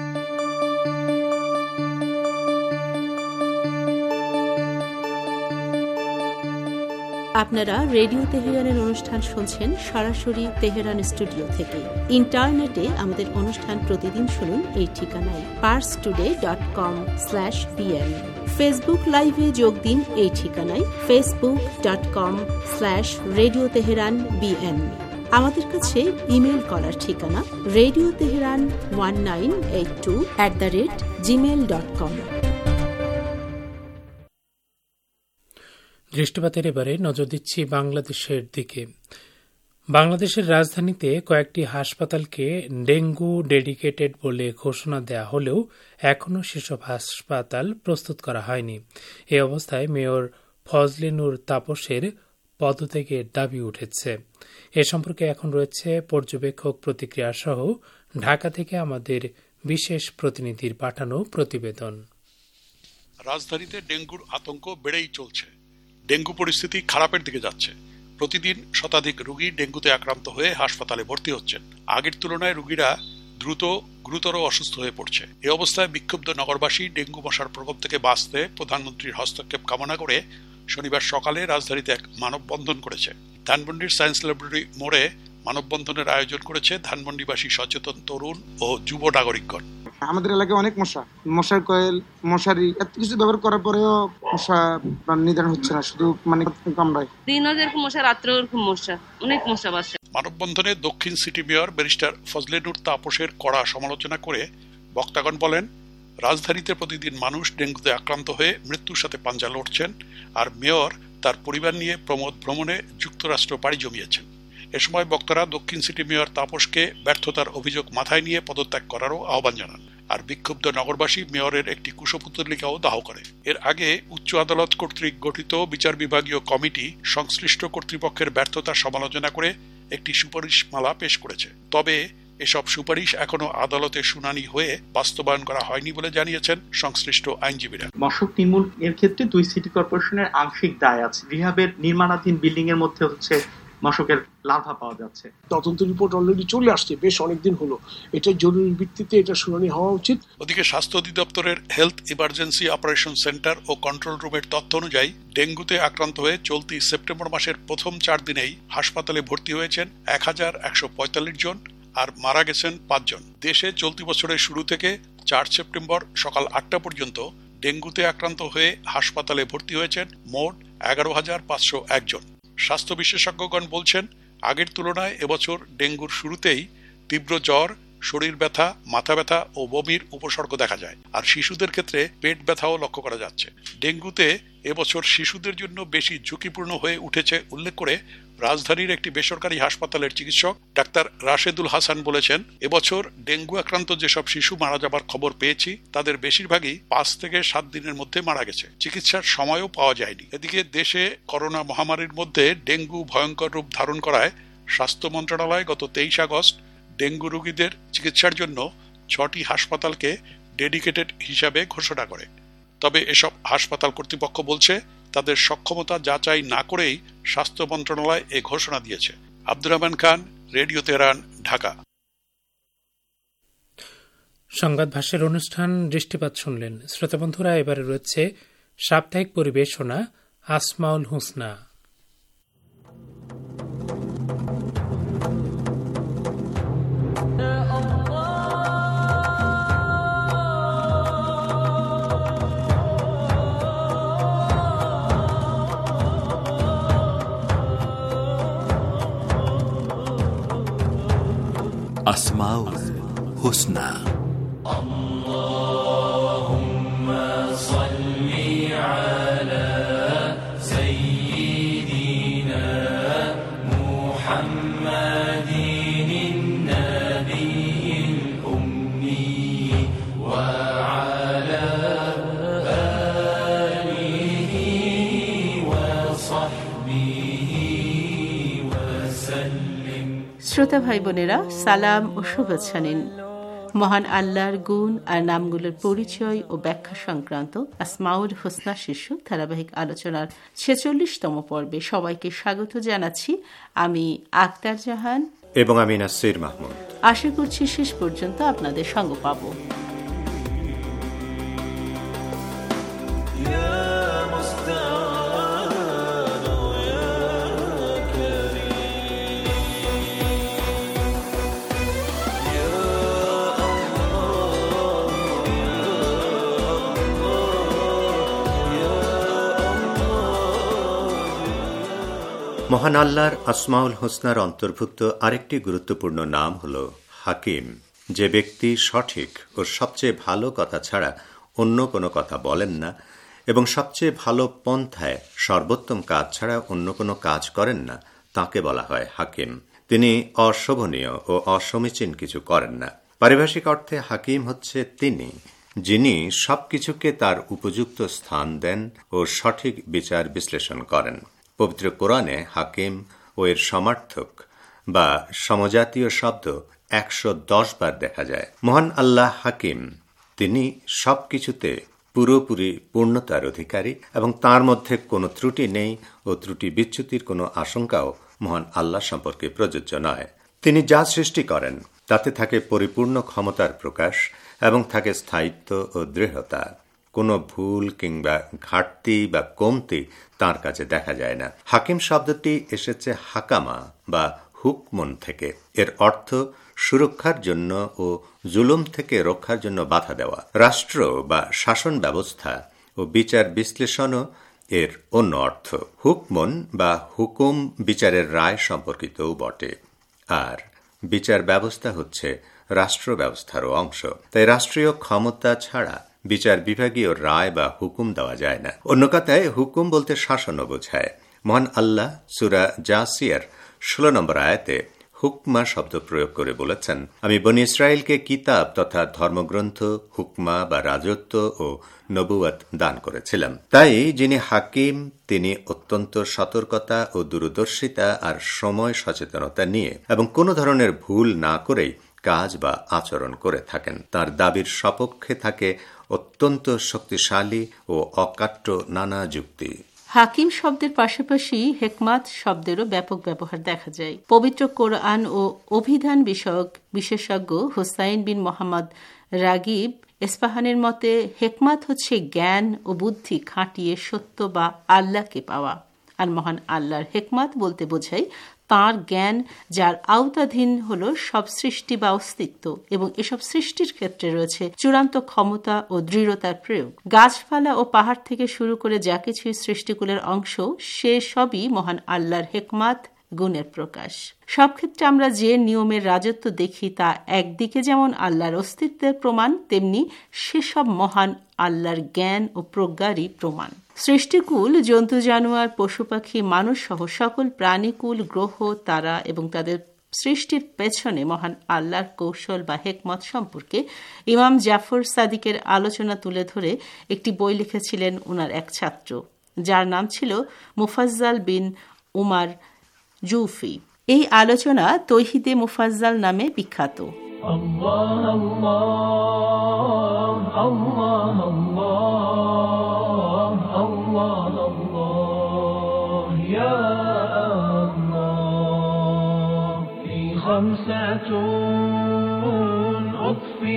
আপনারা রেডিও তেহরানের অনুষ্ঠান শুনছেন সরাসরি তেহরান স্টুডিও থেকে। ইন্টারনেটে আমাদের অনুষ্ঠান প্রতিদিন শুনুন এই ঠিকানায় Pars today dot com slash BN. Facebook লাইভে যোগ দিন এই ঠিকানায় Facebook dot com slash radio Tehran BN. আমাদের কাছে ইমেল করার ঠিকানা radio Tehran one nine eight two at the rate Gmail dot com. দৃষ্টিপাতের এবারে নজর দিচ্ছি বাংলাদেশের দিকে। বাংলাদেশের রাজধানীতে কয়েকটি হাসপাতালকে ডেঙ্গু ডেডিকেটেড বলে ঘোষণা দেয়া হলেও এখনও সেসব হাসপাতাল প্রস্তুত করা হয়নি। এ অবস্থায় মেয়র ফজলে নূর তাপসের পদত্যাগের দাবি উঠেছে। এ সম্পর্কে এখন রয়েছে পর্যবেক্ষক প্রতিক্রিয়া সহ ঢাকা থেকে আমাদের বিশেষ প্রতিনিধির পাঠানো প্রতিবেদন। রাজধানীতে ডেঙ্গুর আতঙ্ক বেড়েই চলছে। ডেঙ্গু পরিস্থিতি খারাপের দিকে যাচ্ছে। প্রতিদিন শতাধিক রোগী ডেঙ্গুতে আক্রান্ত হয়ে হাসপাতালে ভর্তি হচ্ছেন। আগের তুলনায় রোগীরা দ্রুত গুরুতর অসুস্থ হয়ে পড়ছে। এ অবস্থায় বিক্ষুব্ধ নগরবাসী ডেঙ্গু মশার প্রকোপ থেকে বাঁচতে প্রধানমন্ত্রীর হস্তক্ষেপ কামনা করে শনিবার সকালে রাজধানীতে এক মানববন্ধন করেছে। ধানমন্ডির সায়েন্স ল্যাবরেটরি মোড়ে মানববন্ধনের আয়োজন করেছে ধানমন্ডিবাসী সচেতন তরুণ ও যুব নাগরিকগণ। আমাদের এলাকায় অনেক মশা, মশার কয়েল, মশারি এত কিছু ব্যবহার করার পরেও মশা নিধন হচ্ছে না, শুধু মানে কামড়ায়। দিনও যেরকম মশা, রাত্রেও এরকম মশা, অনেক মশা বাসে। মানববন্ধনে দক্ষিণ city mayor barrister Fazle Noor তাপসের কড়া সমালোচনা করে বক্তাগণ বলেন, রাজধানীতে প্রতিদিন মানুষ ডেঙ্গুতে আক্রান্ত হয়ে মৃত্যুর সাথে পাঞ্জা লড়ছেন, আর মেয়র তার পরিবার নিয়ে প্রমোদ ভ্রমণে যুক্তরাষ্ট্র পাড়ি জমিয়েছেন। এ সময় বক্তারা দক্ষিণ সিটি মেয়র তাপসকে ব্যর্থতার অভিযোগ মাথায় নিয়ে পদত্যাগ করারও আহ্বান জানান। আর বিক্ষুব্ধ নগরবাসী মেয়রের একটি কুশপুত্তলিকাও দাহ করে। এর আগে উচ্চ আদালত কর্তৃক গঠিত বিচার বিভাগীয় কমিটি সংশ্লিষ্ট কর্তৃপক্ষের ব্যর্থতার সমালোচনা করে একটি সুপারিশমালা পেশ করেছে। তবে এসব সুপারিশ এখনো আদালতে শুনানি হয়ে বাস্তবায়ন করা হয়নি বলে জানিয়েছেন সংশ্লিষ্ট আইনজীবীরা। মশক নির্মূল এর ক্ষেত্রে দুই সিটি কর্পোরেশনের আংশিক দায় আছে। রিহাবের নির্মাণাধীন বিল্ডিং এর মধ্যে হচ্ছে মশকের লার্ভা পাওয়া যাচ্ছে। তদন্ত রিপোর্ট অলরেডি চলে আসছে, বেশ অনেকদিন হলো। এটা জরুরি ভিত্তিতে এটা শুনানি হওয়া উচিত। ওদিকে স্বাস্থ্য অধিদপ্তরের হেলথ ইমার্জেন্সি অপারেশন সেন্টার ও কন্ট্রোল রুমের তথ্য অনুযায়ী ডেঙ্গুতে আক্রান্ত হয়ে চলতি সেপ্টেম্বর মাসের প্রথম চার দিনেই হাসপাতালে ভর্তি হয়েছেন এক হাজার একশো পঁয়তাল্লিশ জন আর মারা গেছেন পাঁচজন। দেশে চলতি বছরের শুরু থেকে চার সেপ্টেম্বর সকাল আটটা পর্যন্ত ডেঙ্গুতে আক্রান্ত হয়ে হাসপাতালে ভর্তি হয়েছেন মোট এগারো হাজার পাঁচশো একজন। স্বাস্থ্য বিশেষজ্ঞগণ বলছেন, আগের তুলনায় এবছর ডেঙ্গুর শুরুতেই তীব্র জ্বর, শরীর ব্যথা, মাথা ব্যথা ও বমির উপসর্গ দেখা যায়, আর শিশুদের ক্ষেত্রে পেট ব্যথাও লক্ষ্য করা যাচ্ছে। ডেঙ্গুতে এবছর শিশুদের জন্য বেশি ঝুঁকিপূর্ণ হয়ে উঠেছে উল্লেখ করে রাজধানীর একটি বেসরকারি হাসপাতালের চিকিৎসক ডাক্তার রাশেদুল হাসান বলেছেন, এবছর ডেঙ্গু আক্রান্ত যেসব শিশু মারা যাবার খবর পেয়েছি তাদের বেশিরভাগই পাঁচ থেকে সাত দিনের মধ্যে মারা গেছে। চিকিৎসার সময়ও পাওয়া যায়নি। এদিকে দেশে করোনা মহামারীর মধ্যে ডেঙ্গু ভয়ঙ্কর রূপ ধারণ করায় স্বাস্থ্য মন্ত্রণালয় গত তেইশ আগস্ট ডেঙ্গু রোগীদের চিকিৎসার জন্য ছটি হাসপাতালকে ডেডিকেটেড হিসাবে ঘোষণা করে। তবে এসব হাসপাতাল কর্তৃপক্ষ বলছে তাদের সক্ষমতা যাচাই না করেই স্বাস্থ্য মন্ত্রণালয় এ ঘোষণা দিয়েছে। Abdur Rahman Khan, radio Tehran, Dhaka. সংবাদ ভাষ্যের অনুষ্ঠান দৃষ্টিপাত শুনলেন। শ্রোতা বন্ধুরা, এবারে রয়েছে সাপ্তাহিক পরিবেশনা আসমাউল হুসনা। আসমাউল হুসনা। আল্লাহুম্মা সাল্লি আলা সাইয়্যিদিনা মুহাম্মাদিন নাবিয়্যিল উম্মি ওয়া আলা আলিহি ওয়া সাহবিহি ওয়া সাল্লিম। শ্রোতা ভাই বোনেরা, সালাম ও শুভেচ্ছা নিন। মহান আল্লাহর গুণ আর নামগুলোর পরিচয় ও ব্যাখ্যা সংক্রান্ত আসমাউল হুসনা শীর্ষক ধারাবাহিক আলোচনার ছেচল্লিশতম পর্বে সবাইকে স্বাগত জানাচ্ছি। আমি আক্তার জাহান এবং আমি নাসির মাহমুদ। আশা করছি শেষ পর্যন্ত আপনাদের সঙ্গ পাব। মহান আল্লাহর আসমাউল হোসনার অন্তর্ভুক্ত আরেকটি গুরুত্বপূর্ণ নাম হল হাকিম। যে ব্যক্তি সঠিক ও সবচেয়ে ভালো কথা ছাড়া অন্য কোনো কথা বলেন না এবং সবচেয়ে ভালো পন্থায় সর্বোত্তম কাজ ছাড়া অন্য কোনো কাজ করেন না, তাকে বলা হয় হাকিম। তিনি অশোভনীয় ও অসমীচীন কিছু করেন না। পারিভাষিক অর্থে হাকিম হচ্ছে তিনি যিনি সবকিছুকে তার উপযুক্ত স্থান দেন ও সঠিক বিচার বিশ্লেষণ করেন। পবিত্র কোরআনে হাকিম ও এর সমার্থক বা সমজাতীয় শব্দ একশো দশ বার দেখা যায়। মহান আল্লাহ হাকিম, তিনি সবকিছুতে পুরোপুরি পূর্ণতার অধিকারী এবং তার মধ্যে কোনো ত্রুটি নেই ও ত্রুটি বিচ্যুতির কোনো আশঙ্কাও মহান আল্লাহ সম্পর্কে প্রযোজ্য নয়। তিনি যা সৃষ্টি করেন তাতে থাকে পরিপূর্ণ ক্ষমতার প্রকাশ এবং থাকে স্থায়িত্ব ও দৃঢ়তা। কোনো ভুল কিংবা ঘাটতি বা কমতি তার কাছে দেখা যায় না। হাকিম শব্দটি এসেছে হাকামা বা হুকমন থেকে। এর অর্থ সুরক্ষার জন্য ও জুলুম থেকে রক্ষার জন্য বাধা দেওয়া। রাষ্ট্র বা শাসন ব্যবস্থা ও বিচার বিশ্লেষণও এর অন্য অর্থ। হুকমন বা হুকুম বিচারের রায় সম্পর্কিতও বটে, আর বিচার ব্যবস্থা হচ্ছে রাষ্ট্র ব্যবস্থারও অংশ। তাই রাষ্ট্রীয় ক্ষমতা ছাড়া বিচার বিভাগীয় রায় বা হুকুম দেওয়া যায় না। অন্য কথায় হুকুম বলতে শাসনও বোঝায়। মহান আল্লাহ সূরা জাসিয়ার ষোলো নম্বর আয়াতে হুকমা শব্দ প্রয়োগ করে বলেছেন, আমি বনী ইসরায়েলকে কিতাব তথা ধর্মগ্রন্থ, হুকমা বা রাজত্ব ও নবুয়ত দান করেছিলাম। তাই যিনি হাকিম, তিনি অত্যন্ত সতর্কতা ও দূরদর্শিতা আর সময় সচেতনতা নিয়ে এবং কোনো ধরনের ভুল না করেই কাজ বা আচরণ করে থাকেন। তার দাবির সপক্ষে থাকে অত্যন্ত শক্তিশালী ও অকাট্য নানা যুক্তি। হাকিম শব্দের পাশাপাশি হেকমাত শব্দেরও ব্যাপক ব্যবহার দেখা যায়। পবিত্র কোরআন ও অভিধান বিষয়ক বিশেষজ্ঞ হুসাইন বিন মোহাম্মদ রাগিব এসপাহানের মতে হেকমাত হচ্ছে জ্ঞান ও বুদ্ধি খাটিয়ে সত্য বা আল্লাহকে পাওয়া। আর মহান আল্লাহর হেকমাত বলতে বোঝায় তাঁর জ্ঞান, যার আওতাধীন হল সব সৃষ্টি বা অস্তিত্ব, এবং এসব সৃষ্টির ক্ষেত্রে রয়েছে চূড়ান্ত ক্ষমতা ও দৃঢ়তার প্রয়োগ। গাছপালা ও পাহাড় থেকে শুরু করে যা কিছু সৃষ্টিকুলের অংশ, সে সবই মহান আল্লাহর হেকমাত গুণের প্রকাশ। সব ক্ষেত্রে আমরা যে নিয়মের রাজত্ব দেখি তা একদিকে যেমন আল্লাহর অস্তিত্বের প্রমাণ, তেমনি সেসব মহান আল্লাহর জ্ঞান ও প্রজ্ঞারই প্রমাণ। সৃষ্টিকুল, জন্তু জানোয়ার, পশু পাখি, মানুষ সহ সকল প্রাণীকুল, গ্রহ, তারা এবং তাদের সৃষ্টির পেছনে মহান আল্লাহর কৌশল বা হেকমত সম্পর্কে ইমাম জাফর সাদিকের আলোচনা তুলে ধরে একটি বই লিখেছিলেন ওনার এক ছাত্র, যার নাম ছিল মুফাজ্জাল বিন উমার জুফি। এই আলোচনা তৌহিদে মুফাজ্জাল নামে বিখ্যাত। আল্লাহ আল্লাহ আল্লাহ আল্লাহ আল্লাহ আল্লাহ ইয়া আল্লাহ ফি খামসাতুন উতফি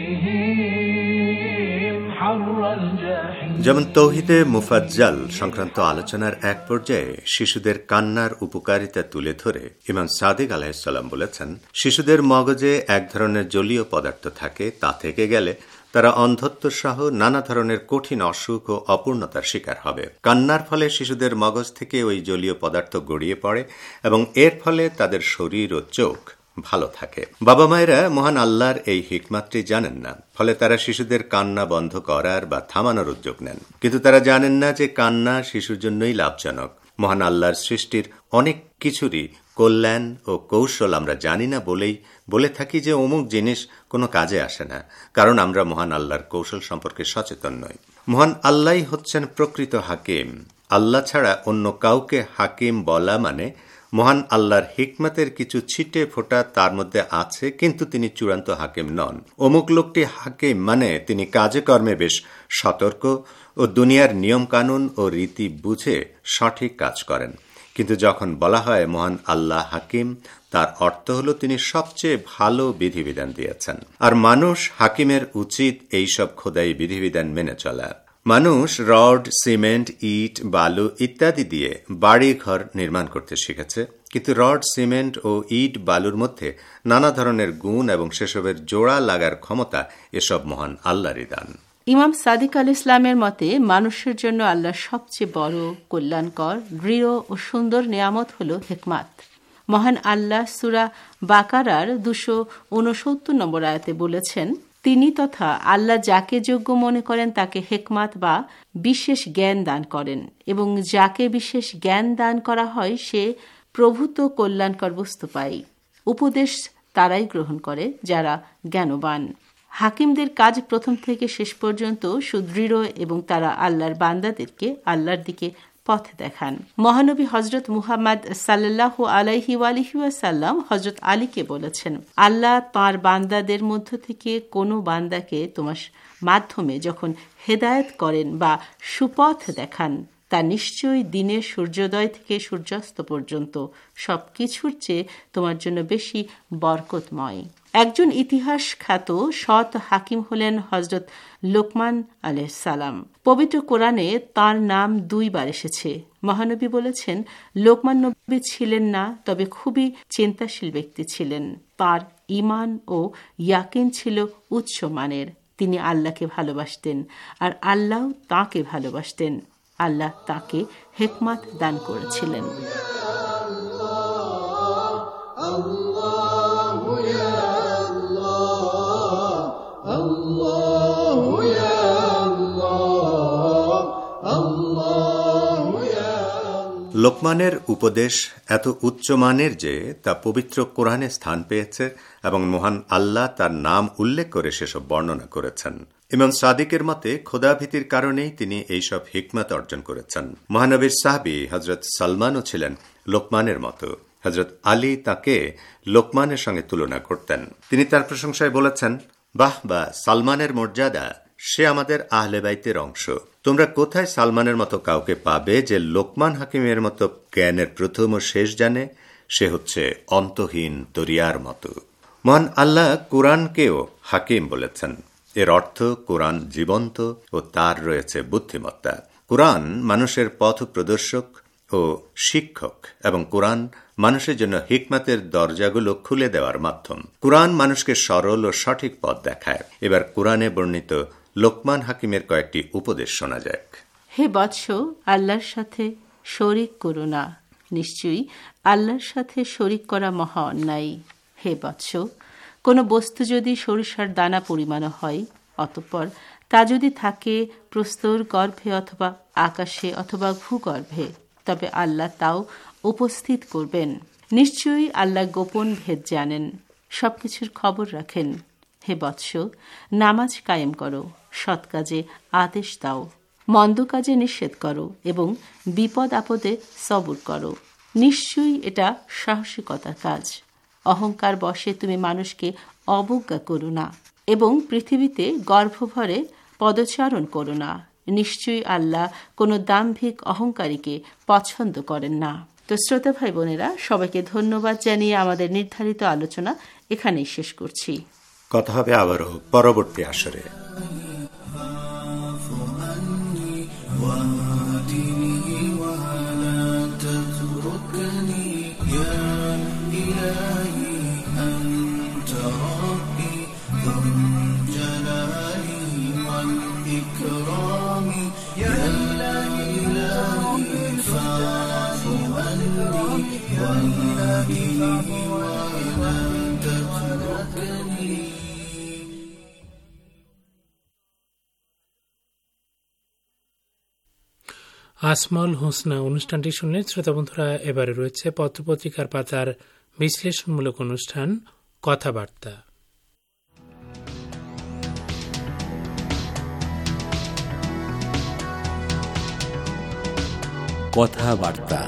বিহিম হাররাল জাহিম। যেমন তৌহিদে মুফাজ্জাল সংক্রান্ত আলোচনার এক পর্যায়ে শিশুদের কান্নার উপকারিতা তুলে ধরে ইমাম সাদিক আলাইহিসসালাম বলেছেন, শিশুদের মগজে এক ধরনের জলীয় পদার্থ থাকে, তা থেকে গেলে তারা অন্ধত্ব সহ নানা ধরনের কঠিন অসুখ ও অপূর্ণতার শিকার হবে। কান্নার ফলে শিশুদের মগজ থেকে ওই জলীয় পদার্থ গড়িয়ে পড়ে এবং এর ফলে তাদের শরীর ও চোখ ভালো থাকে। বাবা মায়েরা মহান আল্লাহর এই হিকমাতটি জানেন না, ফলে তারা শিশুদের কান্না বন্ধ করার বা থামানোর উদ্যোগ নেন। কিন্তু তারা জানেন না যে কান্না শিশুর জন্যই লাভজনক। মহান আল্লাহর সৃষ্টির অনেক কিছুরই কল্যাণ ও কৌশল আমরা জানি না বলেই বলে থাকি যে অমুক জিনিস কোনো কাজে আসে না, কারণ আমরা মহান আল্লাহর কৌশল সম্পর্কে সচেতন নই। মহান আল্লাহই হচ্ছেন প্রকৃত হাকিম। আল্লাহ ছাড়া অন্য কাউকে হাকিম বলা মানে মহান আল্লাহর হিকমতের কিছু ছিটে ফোটা তার মধ্যে আছে, কিন্তু তিনি চূড়ান্ত হাকিম নন। অমুক লোকটি হাকিম মানে তিনি কাজে কর্মে বেশ সতর্ক ও দুনিয়ার নিয়ম কানুন ও রীতি বুঝে সঠিক কাজ করেন। কিন্তু যখন বলা হয় মহান আল্লাহ হাকিম, তার অর্থ হল তিনি সবচেয়ে ভালো বিধিবিধান দিয়েছেন, আর মানুষ হাকিমের উচিত এইসব খোদাই বিধিবিধান মেনে চলা। মানুষ রড, সিমেন্ট, ইট, বালু ইত্যাদি দিয়ে বাড়ি ঘর নির্মাণ করতে শিখেছে, কিন্তু রড, সিমেন্ট ও ইট বালুর মধ্যে নানা ধরনের গুণ এবং সেসবের জোড়া লাগার ক্ষমতা এসব মহান আল্লাহরই দান। ইমাম সাদিক আল ইসলামের মতে মানুষের জন্য আল্লাহর সবচেয়ে বড়, কল্যাণকর, দৃঢ় ও সুন্দর নেয়ামত হল হেকমাত। মহান আল্লাহ সূরা বাকারার দুশো উনসত্তর নম্বর আয়াতে বলেছেন, তিনি তথা আল্লাহ যাকে যোগ্য মনে করেন তাকে হেকমাত বা বিশেষ জ্ঞান দান করেন, এবং যাকে বিশেষ জ্ঞান দান করা হয় সে প্রভূত কল্যাণকর বস্তু পায়। উপদেশ তারাই গ্রহণ করে যারা জ্ঞানবান। হাকিমদের কাজ প্রথম থেকে শেষ পর্যন্ত সুদৃঢ় এবং তারা আল্লাহর বান্দাদেরকে আল্লাহর দিকে পথ দেখান। মহানবী হজরত মুহাম্মদ সাল্লাল্লাহু আলাইহি ওয়ালিহি ওয়াসাল্লাম হজরত আলীকে বলেছেন, আল্লাহ তাঁর বান্দাদের মধ্য থেকে কোনো বান্দাকে তোমার মাধ্যমে যখন হেদায়েত করেন বা সুপথ দেখান, তা নিশ্চয়ই দিনের সূর্যোদয় থেকে সূর্যাস্ত পর্যন্ত সব কিছুর চেয়ে তোমার জন্য বেশি বরকতময়। একজন ইতিহাস খ্যাত সৎ হাকিম হলেন হজরত লোকমান আলাইহিস সালাম। পবিত্র কোরআনে তার নাম দুইবার এসেছে। মহানবী বলেছেন, লোকমান নবী ছিলেন না, তবে খুবই চিন্তাশীল ব্যক্তি ছিলেন। তার ঈমান ও ইয়াকিন ছিল উচ্চ মানের। তিনি আল্লাহকে ভালোবাসতেন আর আল্লাহ তাঁকে ভালোবাসতেন। আল্লাহ তাকে হিকমত দান করেছিলেন। লোকমানের উপদেশ এত উচ্চমানের যে তা পবিত্র কোরআনে স্থান পেয়েছে এবং মহান আল্লাহ তার নাম উল্লেখ করে সেসব বর্ণনা করেছেন। ইমাম সাদিকের মতে খোদাভীতির কারণেই তিনি এইসব হিকমত অর্জন করেছেন। মহানবীর সাহাবী হজরত সালমানও ছিলেন লোকমানের মতো। হজরত আলী তাকে লোকমানের সঙ্গে তুলনা করতেন। তিনি তার প্রশংসায় বলেছেন, বাহ বা সালমানের মর্যাদা, সে আমাদের আহলে বাইতের অংশ। তোমরা কোথায় সালমানের মতো কাউকে পাবে যে লোকমান হাকিমের মতো জ্ঞানের প্রথম ও শেষ জানে? সে হচ্ছে অন্তহীন দরিয়ার মতো। মহান আল্লাহ কোরআনকেও হাকিম বলেছেন। এর অর্থ কোরআন জীবন্ত ও তার রয়েছে বুদ্ধিমত্তা। কোরআন মানুষের পথ প্রদর্শক ও শিক্ষক এবং কোরআন মানুষের জন্য হিকমতের দরজাগুলো খুলে দেওয়ার মাধ্যম। কোরআন মানুষকে সরল ও সঠিক পথ দেখায়। এবার কোরআনে বর্ণিত লোকমান হাকিমের কয়েকটি উপদেশ শোনা যাক। হে বৎস, আল্লাহর সাথে শরিক করো না। নিশ্চয়ই আল্লাহর সাথে শরিক করা মহা অন্যায়। হে বৎস, কোনো বস্তু যদি সরিষার দানা পরিমাণ হয়, অতঃপর তা যদি থাকে প্রস্তর গর্ভে অথবা আকাশে অথবা ভূগর্ভে, তবে আল্লাহ তাও উপস্থিত করবেন। নিশ্চয়ই আল্লাহ গোপন ভেদ জানেন, সবকিছুর খবর রাখেন। হে বৎস, নামাজ কায়েম করো, সৎ কাজে আদেশ দাও, মন্দ কাজে নিষেধ করো এবং বিপদ আপদে সবর করো। নিশ্চয়ই এটা সাহসিকতার কাজ। অহংকার বশে তুমি মানুষকে অবজ্ঞা করো না এবং পৃথিবীতে গর্ভভরে পদচারণ করো না। নিশ্চয়ই আল্লাহ কোনো দাম্ভিক অহংকারীকে পছন্দ করেন না। তো শ্রোতা ভাই বোনেরা, সবাইকে ধন্যবাদ জানিয়ে আমাদের নির্ধারিত আলোচনা এখানেই শেষ করছি। কথা হবে আবারও পরবর্তী আসরে। আসমাউল হোসনা অনুষ্ঠানটি শুনলেন শ্রোতা বন্ধুরা। এবারে রয়েছে পত্রপত্রিকার পাতার বিশ্লেষণমূলক অনুষ্ঠান কথাবার্তা। কথাবার্তা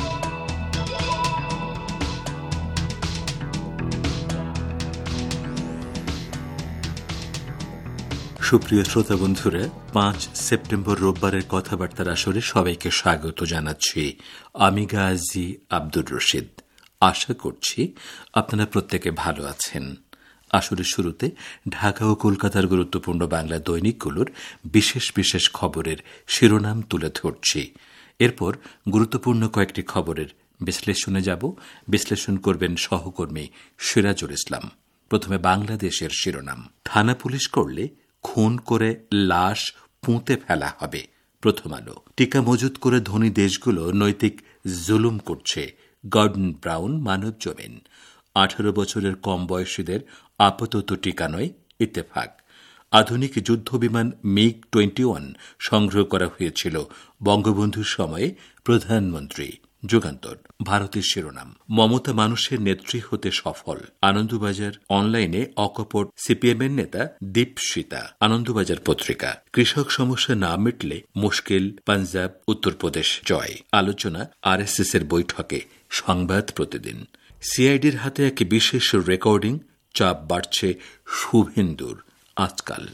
সুপ্রিয় শ্রোতা বন্ধুরা, পাঁচ সেপ্টেম্বর রোববারের কথাবার্তার আসরে সবাইকে স্বাগত জানাচ্ছি। আমি গাজী আব্দুর রশিদ। আশা করছি আপনারা প্রত্যেকে ভালো আছেন। আসরের শুরুতে ঢাকা ও কলকাতার গুরুত্বপূর্ণ বাংলা দৈনিকগুলোর বিশেষ বিশেষ খবরের শিরোনাম তুলে ধরছি। এরপর গুরুত্বপূর্ণ কয়েকটি খবরের বিশ্লেষণে যাব। বিশ্লেষণ করবেন সহকর্মী সিরাজুল ইসলাম। প্রথমে বাংলাদেশের শিরোনাম। থানা পুলিশ করলে খুন করে লাশ পুঁতে ফেলা হবে। প্রথম আলো। টিকা মজুত করে ধনী দেশগুলো নৈতিক জুলুম করছে। গর্ডন ব্রাউন, মানব জমিন। আঠারো বছরের কম বয়সীদের আপাতত টিকা নয়, ইত্তেফাক। আধুনিক যুদ্ধবিমান মিগ টোয়েন্টি ওয়ান সংগ্রহ করা হয়েছিল বঙ্গবন্ধুর সময়ে, প্রধানমন্ত্রী। যুগান্তর ভারতের শিরোনাম, মমতা মানুষের নেত্রী হতে সফল। আনন্দবাজার অনলাইনে অকপট সিপিএমের নেতা দীপশিতা। আনন্দবাজার পত্রিকা, কৃষক সমস্যা না মিটলে মুশকিল পাঞ্জাব উত্তরপ্রদেশ জয়। আলোচনা আরএসএস এর বৈঠকে। সংবাদ প্রতিদিন, সিআইডির হাতে এক বিশেষ রেকর্ডিং, চাপ বাড়ছে শুভেন্দুর আজকাল।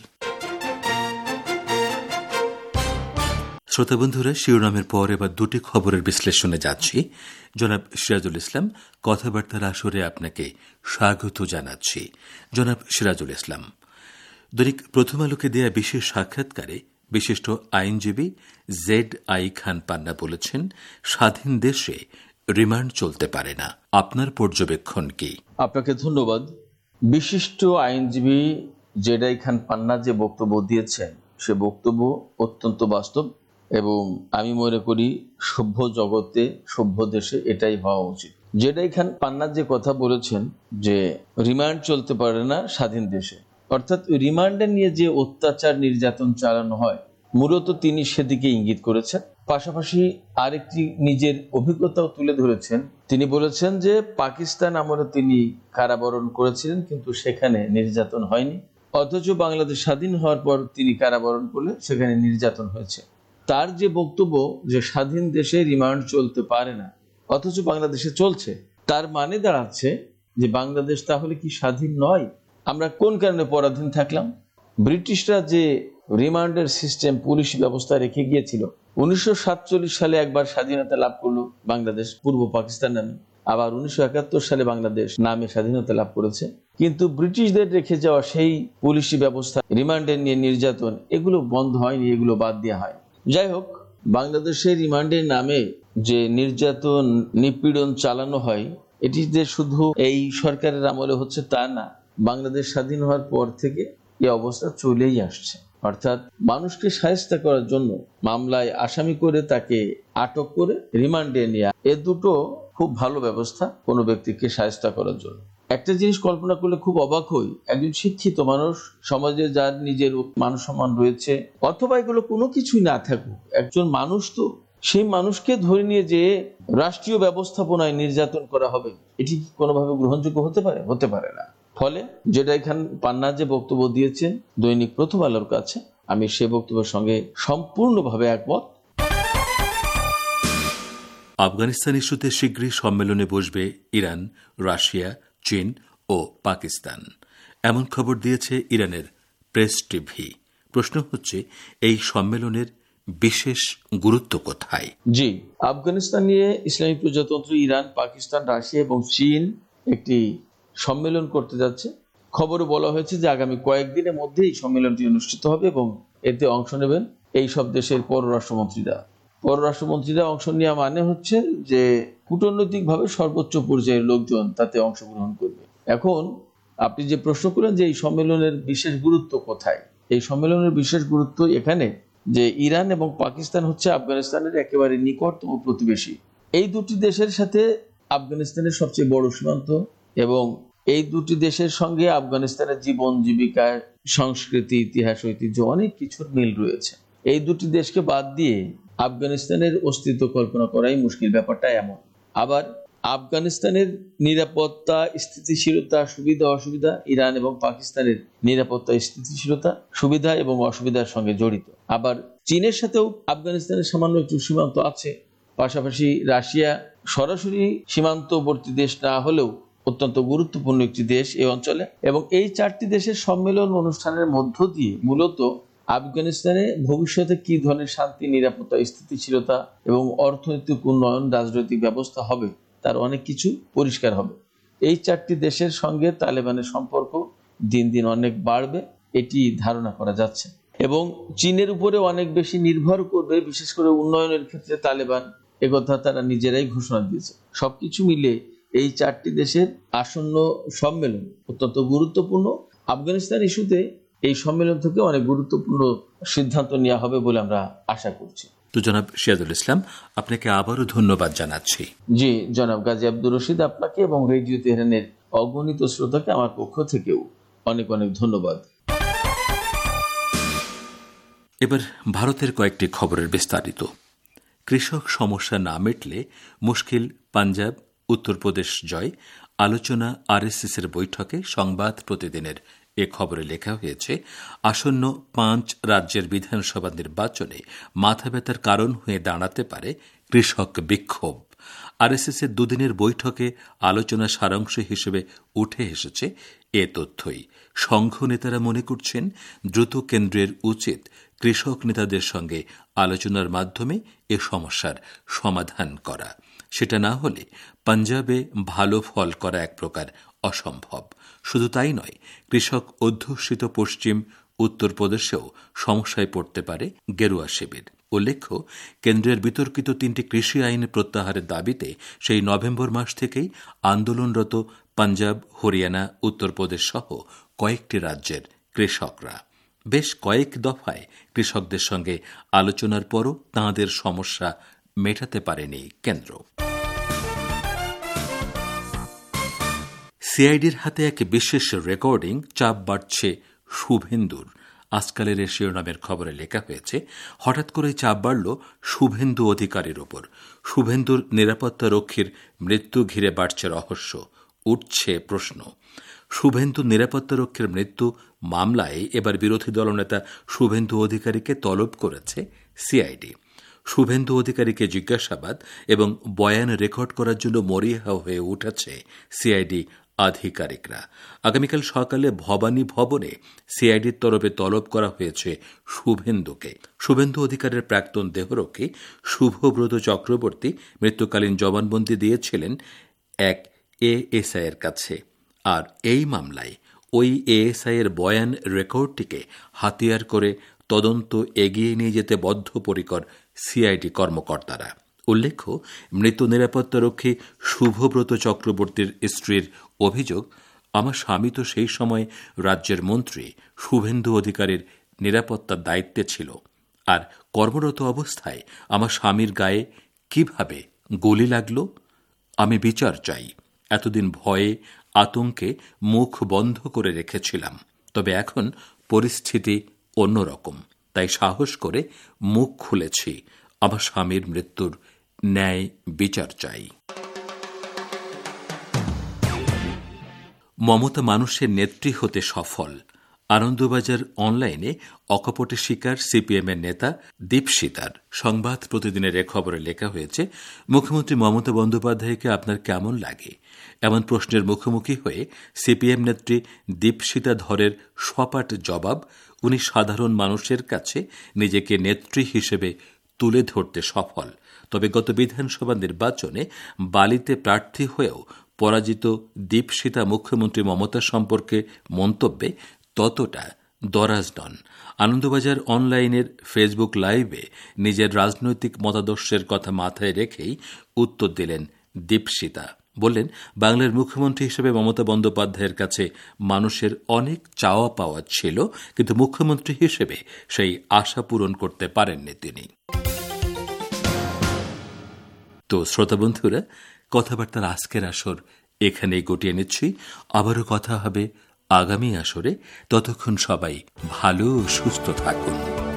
শ্রোতা বন্ধুরা, শিরোনামের পর এবার দুটি খবরের বিশ্লেষণে যাচ্ছি। জনাব সিরাজুল ইসলাম কথাবার্তার আসরে আপনাকে স্বাগত জানাচ্ছি। জনাব সিরাজুল ইসলাম, দৈনিক প্রথম আলোকে দেয়া বিশেষ সাক্ষাৎকারে বিশিষ্ট আইনজীবী জেড আই খান পান্না বলেছেন, স্বাধীন দেশে রিমান্ড চলতে পারে না। আপনার পর্যবেক্ষণ কি? আপনাকে ধন্যবাদ। বিশিষ্ট আইনজীবী জেড আই খান পান্না যে বক্তব্য দিয়েছেন, সে বক্তব্য অত্যন্ত বাস্তব এবং আমি মনে করি সভ্য জগতে, সভ্য দেশে এটাই হওয়া উচিত। জেড আই খান পান্না যে কথা বলেছেন যে রিমান্ড চলতে পারে না স্বাধীন দেশে, অর্থাৎ রিমান্ডে নিয়ে যে অত্যাচার নির্যাতন চালানো হয়, মূলত তিনি সেদিকে ইঙ্গিত করেছেন। পাশাপাশি আরেকটি নিজের অভিজ্ঞতাও তুলে ধরেছেন। তিনি বলেছেন যে পাকিস্তান আমলে তিনি কারাবরণ করেছিলেন, কিন্তু সেখানে নির্যাতন হয়নি, অথচ বাংলাদেশ স্বাধীন হওয়ার পর তিনি কারাবরণ করলে সেখানে নির্যাতন হয়েছে। তার যে বক্তব্য যে স্বাধীন দেশে রিমান্ড চলতে পারে না, অথচ বাংলাদেশে চলছে, তার মানে দাঁড়াচ্ছে যে বাংলাদেশ তাহলে কি স্বাধীন নয়? আমরা কোন কারণে পরাধীন থাকলাম? ব্রিটিশরা যে রিমান্ডের সিস্টেম, পুলিশ ব্যবস্থা রেখে গিয়েছিল, উনিশশো সাতচল্লিশ সালে একবার স্বাধীনতা লাভ করলো বাংলাদেশ, পূর্ব পাকিস্তান নামে। আবার উনিশশো একাত্তর সালে বাংলাদেশ নামে স্বাধীনতা লাভ করেছে। কিন্তু ব্রিটিশদের রেখে যাওয়া সেই পুলিশি ব্যবস্থা, রিমান্ডের নিয়ে নির্যাতন, এগুলো বন্ধ হয়নি, এগুলো বাদ দেওয়া হয়। যাই হোক, বাংলাদেশের রিমান্ডের নামে যে নির্যাতন নিপীড়ন চালানো হয়, এটি যে শুধু এই সরকারের আমলে হচ্ছে তা না, বাংলাদেশ স্বাধীন হওয়ার পর থেকে এই অবস্থা চলেই আসছে। অর্থাৎ মানুষকে শায়েস্তা করার জন্য মামলায় আসামি করে তাকে আটক করে রিমান্ডে নেওয়া, এ দুটো খুব ভালো ব্যবস্থা কোনো ব্যক্তিকে শায়েস্তা করার জন্য। একটা জিনিস কল্পনা করলে খুব অবাক হই, একজন শিক্ষিত মানুষ, সমাজে যার নিজের মান সম্মান রয়েছে, অথবা এগুলো কোনো কিছুই না থাকুক, একজন মানুষ, তো সেই মানুষকে ধরে নিয়ে যে রাষ্ট্রীয় ব্যবস্থাপনায় নির্যাতন করা হবে, এটি কি কোনোভাবে গ্রহণযোগ্য হতে পারে? হতে পারে না। ফলে যেটা এখানে পান্না যে বক্তব্য দিয়েছেন দৈনিক প্রথম আলোর কাছে, আমি সে বক্তব্যের সঙ্গে সম্পূর্ণভাবে একমত। আফগানিস্তান ইস্যুতে শীঘ্রই সম্মেলনে বসবে ইরান, রাশিয়া, চীন ও পাকিস্তান, এমন খবর দিয়েছে ইরানের প্রেস টিভি। প্রশ্ন হচ্ছে, এই সম্মেলনের বিশেষ গুরুত্ব কোথায়? জি, আফগানিস্তান নিয়ে ইসলামী প্রজাতন্ত্র ইরান, পাকিস্তান, রাশিয়া এবং চীন একটি সম্মেলন করতে যাচ্ছে। খবরে বলা হয়েছে যে আগামী কয়েকদিনের মধ্যে এই সম্মেলনটি অনুষ্ঠিত হবে এবং এতে অংশ নেবেন এই সব দেশের পররাষ্ট্রমন্ত্রীরা। পররাষ্ট্রমন্ত্রীরা অংশ নেওয়া মানে হচ্ছে যে কূটনৈতিকভাবে সর্বোচ্চ পর্যায়ের লোকজন তাতে অংশগ্রহণ করবে। এখন আপনি যে প্রশ্ন করেন যে এই সম্মেলনের বিশেষ গুরুত্ব কোথায়, এই সম্মেলনের বিশেষ গুরুত্ব এখানে যে ইরান এবং পাকিস্তান হচ্ছে আফগানিস্তানের একেবারে নিকটতম প্রতিবেশী। এই দুটি দেশের সাথে আফগানিস্তানের সবচেয়ে বড় সীমান্ত এবং এই দুটি দেশের সঙ্গে আফগানিস্তানের জীবন জীবিকা, সংস্কৃতি, ইতিহাস, ঐতিহ্য অনেক কিছুর মিল রয়েছে। এই দুটি দেশকে বাদ দিয়ে আফগানিস্তানের অস্তিত্ব কল্পনা করাই মুশকিল। ব্যাপারটা এমন। আবার আফগানিস্তানের নিরাপত্তা, স্থিতিশীলতা, সুবিধা অসুবিধা ইরান এবং পাকিস্তানের নিরাপত্তা, স্থিতিশীলতা, সুবিধা এবং অসুবিধার সঙ্গে জড়িত। আবার চীনের সাথেও আফগানিস্তানের সামান্য একটু সীমান্ত আছে। পাশাপাশি রাশিয়া সরাসরি সীমান্তবর্তী দেশ না হলেও অত্যন্ত গুরুত্বপূর্ণ একটি দেশ এই অঞ্চলে। এবং এই চারটি দেশের সম্মেলন অনুষ্ঠানের মধ্য দিয়ে মূলত আফগানিস্তানে ভবিষ্যতে কি ধরনের শান্তি, নিরাপত্তা, স্থিতিশীলতা এবং অর্থনৈতিক উন্নয়ন, রাজনৈতিক ব্যবস্থা হবে তার অনেক কিছু পরিষ্কার হবে। এই চারটি দেশের সঙ্গে তালেবানের সম্পর্ক দিন দিন অনেক বাড়বে, এটি ধারণা করা যাচ্ছে। এবং চীনের উপরে অনেক বেশি নির্ভর করবে, বিশেষ করে উন্নয়নের ক্ষেত্রে তালেবান, একথা তারা নিজেরাই ঘোষণা দিয়েছে। সবকিছু মিলে এই চারটি দেশের আসন্ন সম্মেলন অত্যন্ত গুরুত্বপূর্ণ। আফগানিস্তান ইস্যুতে এই সম্মেলন থেকে অনেক গুরুত্বপূর্ণ সিদ্ধান্ত নেওয়া হবে বলে আমরা আশা করছি। তো জনাব সিরাজুল ইসলাম, আপনাকে আবারও ধন্যবাদ জানাচ্ছি। জি জনাব গাজী আব্দুর রশিদ, আপনাকে এবং রেডিও তেহরানের অগণিত শ্রোতাকে আমার পক্ষ থেকেও অনেক অনেক ধন্যবাদ। এবার ভারতের কয়েকটি খবরের বিস্তারিত। কৃষক সমস্যা না মিটলে মুশকিল পাঞ্জাব উত্তরপ্রদেশ জয়, আলোচনা আরএসএসের বৈঠকে সংবাদ প্রতিদিনের এ খবরে লেখা হয়েছে, আসন্ন পাঁচ রাজ্যের বিধানসভা নির্বাচনে মাথা ব্যথার কারণ হয়ে দাঁড়াতে পারে কৃষক বিক্ষোভ। আরএসএসের দুদিনের বৈঠকে আলোচনা সারাংশ হিসেবে উঠে এসেছে এ তথ্যই। সংঘ নেতারা মনে করছেন দ্রুত কেন্দ্রের উচিত কৃষক নেতাদের সঙ্গে আলোচনার মাধ্যমে এ সমস্যার সমাধান করা। সেটা না হলে পাঞ্জাবে ভালো ফল করা এক প্রকার অসম্ভব। শুধু তাই নয়, কৃষক অধ্যুষিত পশ্চিম উত্তরপ্রদেশেও সমস্যায় পড়তে পারে গেরুয়া শিবির। উল্লেখ্য, কেন্দ্রের বিতর্কিত তিনটি কৃষি আইন প্রত্যাহারের দাবিতে সেই নভেম্বর মাস থেকেই আন্দোলনরত পাঞ্জাব, হরিয়ানা, উত্তরপ্রদেশ সহ কয়েকটি রাজ্যের কৃষকরা বেশ কয়েক দফায় কৃষকদের সঙ্গে আলোচনার পরও তাঁদের সমস্যা মেটাতে পারেনি কেন্দ্র। সিআইডির হাতে এক বিশেষ রেকর্ডিং, চাপ বাড়ছে শুভেন্দুর। আজকালের এ শিরোনামের খবরে লেখা হয়েছে, হঠাৎ করে চাপ বাড়ল শুভেন্দু অধিকারীর ওপর। শুভেন্দুর নিরাপত্তা রক্ষীর মৃত্যু ঘিরে বাড়ছে রহস্য, উঠছে প্রশ্ন। শুভেন্দু নিরাপত্তা রক্ষীর মৃত্যু মামলায় এবার বিরোধী দলনেতা শুভেন্দু অধিকারীকে তলব করেছে সিআইডি। শুভেন্দু অধিকারীকে জিজ্ঞাসাবাদ এবং বয়ান রেকর্ড করার জন্য মরিয়া হয়ে উঠেছে সিআইডি আধিকারিকরা। আগামীকাল সকালে ভবানী ভবনে সিআইডির তরফে তলব করা হয়েছে শুভেন্দুকে। শুভেন্দু অধিকারের প্রাক্তন দেহরক্ষী শুভব্রত চক্রবর্তী মৃত্যুকালীন জবানবন্দি দিয়েছিলেন এক এএসআই এর কাছে। আর এই মামলায় ওই এএসআই এর বয়ান রেকর্ডটিকে হাতিয়ার করে তদন্ত এগিয়ে নিয়ে যেতে বদ্ধপরিকর সিআইডি কর্মকর্তারা। উল্লেখ্য, মৃত নিরাপত্তারক্ষী শুভব্রত চক্রবর্তীর স্ত্রীর অভিযোগ, আমার স্বামী তো সেই সময় রাজ্যের মন্ত্রী, শুভেন্দু অধিকারীর নিরাপত্তার দায়িত্বে ছিল, আর কর্মরত অবস্থায় আমার স্বামীর গায়ে কিভাবে গুলি লাগল? আমি বিচার চাই। এতদিন ভয়ে আতঙ্কে মুখ বন্ধ করে রেখেছিলাম, তবে এখন পরিস্থিতি অন্যরকম, তাই সাহস করে মুখ খুলেছি। আমার স্বামীর মৃত্যুর ন্যায় বিচার চাই। মমতা মানুষের নেত্রী হতে সফল। আনন্দবাজার অনলাইনে অকপটের শিকার সিপিএমের নেতা দীপশিতার। সংবাদ প্রতিদিনের এ খবরে লেখা হয়েছে, মুখ্যমন্ত্রী মমতা বন্দ্যোপাধ্যায়কে আপনার কেমন লাগে? এমন প্রশ্নের মুখোমুখি হয়ে সিপিএম নেত্রী দীপশিতা ধরের সপাট জবাব, উনি সাধারণ মানুষের কাছে নিজেকে নেত্রী হিসেবে তুলে ধরতে সফল। তবে গত বিধানসভা নির্বাচনে বালিতে প্রার্থী হয়েও পরাজিত দীপশিতা মুখ্যমন্ত্রী মমতা সম্পর্কে মন্তব্যে ততটা দরাজ নন। আনন্দবাজার অনলাইনের ফেসবুক লাইভে নিজের রাজনৈতিক মতাদর্শের কথা মাথায় রেখেই উত্তর দিলেন দীপশিতা। বললেন, বাংলার মুখ্যমন্ত্রী হিসেবে মমতা বন্দ্যোপাধ্যায়ের কাছে মানুষের অনেক চাওয়া পাওয়া ছিল, কিন্তু মুখ্যমন্ত্রী হিসেবে সেই আশা পূরণ করতে পারেননি তিনি। তো শ্রোতা বন্ধুরা, কথাবার্তার আজকের আসর এখানেই গুটিয়ে নিচ্ছি। আবারও কথা হবে আগামী আসরে। ততক্ষণ সবাই ভালো ও সুস্থ থাকুন।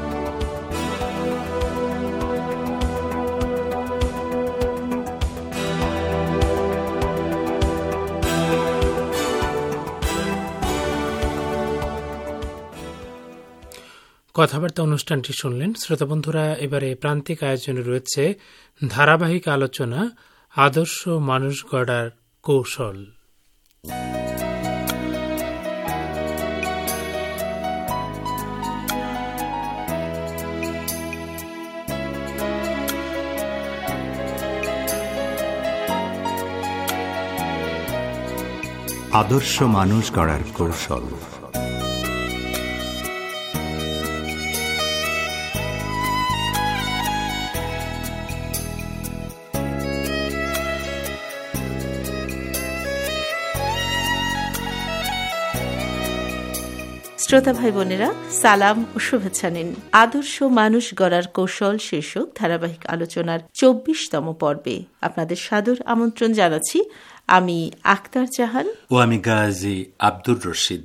কথাবার্তা অনুষ্ঠানটি শুনলেন শ্রোতা বন্ধুরা। এবারে প্রান্তিক আয়োজনে রয়েছে ধারাবাহিক আলোচনা, আদর্শ মানুষ গড়ার কৌশল। আদর্শ মানুষ গড়ার কৌশল। শ্রোতা ভাই বোনেরা, সালাম ও শুভেচ্ছা নিন। আদর্শ মানুষ গড়ার কৌশল শীর্ষক ধারাবাহিক আলোচনার চব্বিশতম পর্বে আপনাদের সাদর আমন্ত্রণ জানাচ্ছি। আমি আক্তার জাহান ও আমি গাজী আব্দুর রশিদ।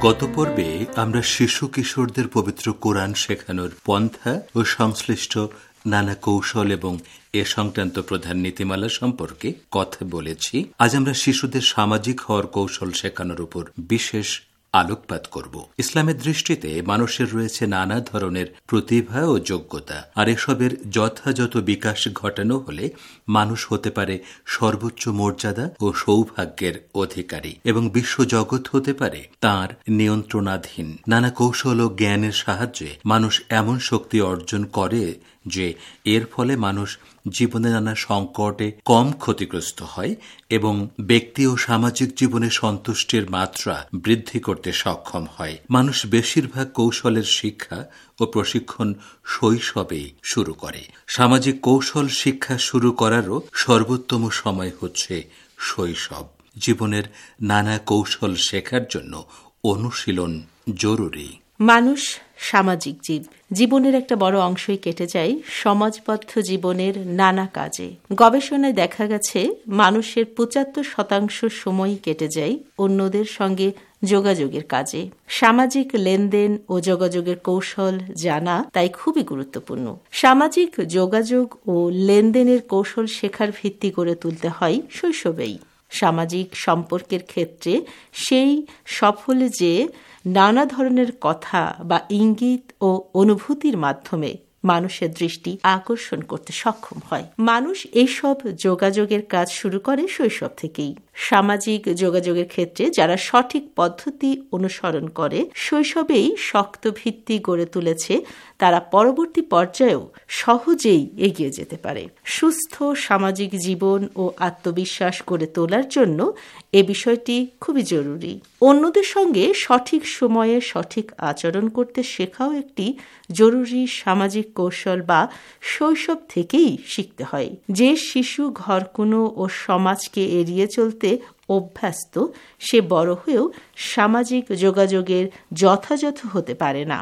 গত পর্বে আমরা শিশু কিশোরদের পবিত্র কোরআন শেখানোর পন্থা ও সংশ্লিষ্ট নানা কৌশল এবং এ সংক্রান্ত প্রধান নীতিমালা সম্পর্কে কথা বলেছি। আজ আমরা শিশুদের সামাজিক হওয়ার কৌশল শেখানোর উপর বিশেষ আলোকপাত করব। ইসলামের দৃষ্টিতে মানুষের রয়েছে নানা ধরনের প্রতিভা ও যোগ্যতা, আর এসবের যথাযথ বিকাশ ঘটানো হলে মানুষ হতে পারে সর্বোচ্চ মর্যাদা ও সৌভাগ্যের অধিকারী এবং বিশ্বজগৎ হতে পারে তার নিয়ন্ত্রণাধীন। নানা কৌশল ও জ্ঞানের সাহায্যে মানুষ এমন শক্তি অর্জন করে যে এর ফলে মানুষ জীবনে নানা সংকটে কম ক্ষতিগ্রস্ত হয় এবং ব্যক্তি ও সামাজিক জীবনে সন্তুষ্টির মাত্রা বৃদ্ধি করতে সক্ষম হয়। মানুষ বেশিরভাগ কৌশলের শিক্ষা ও প্রশিক্ষণ শৈশবেই শুরু করে। সামাজিক কৌশল শিক্ষা শুরু করারও সর্বোত্তম সময় হচ্ছে শৈশব। জীবনের নানা কৌশল শেখার জন্য অনুশীলন জরুরি। মানুষ সামাজিক জীব। জীবনের একটা বড় অংশই কেটে যায় সমাজবদ্ধ জীবনের নানা কাজে। গবেষণায় দেখা গেছে মানুষের পঁচাত্তর শতাংশ সময়ই কেটে যায় অন্যদের সঙ্গে যোগাযোগের কাজে। সামাজিক লেনদেন ও যোগাযোগের কৌশল জানা তাই খুবই গুরুত্বপূর্ণ। সামাজিক যোগাযোগ ও লেনদেনের কৌশল শেখার ভিত্তি গড়ে তুলতে হয় শৈশবেই। সামাজিক সম্পর্কের ক্ষেত্রে সেই সফল যে নানা ধরনের কথা বা ইঙ্গিত ও অনুভূতির মাধ্যমে মানুষের দৃষ্টি আকর্ষণ করতে সক্ষম হয়। মানুষ এইসব যোগাযোগের কাজ শুরু করে শৈশব থেকেই। সামাজিক যোগাযোগের ক্ষেত্রে যারা সঠিক পদ্ধতি অনুসরণ করে শৈশবেই শক্ত ভিত্তি গড়ে তুলেছে, তারা পরবর্তী পর্যায়েও সহজেই এগিয়ে যেতে পারে। সুস্থ সামাজিক জীবন ও আত্মবিশ্বাস গড়ে তোলার জন্য এ বিষয়টি খুবই জরুরি। অন্যদের সঙ্গে সঠিক সময়ে সঠিক আচরণ করতে শেখাও একটি জরুরি সামাজিক কৌশল বা শৈশব থেকেই শিখতে হয়। যে শিশু ঘরকুনো ও সমাজকে এড়িয়ে চলতে অভ্যস্ত, সে বড় হয়েও সামাজিক যোগাযোগের যথাযথ হতে পারে না।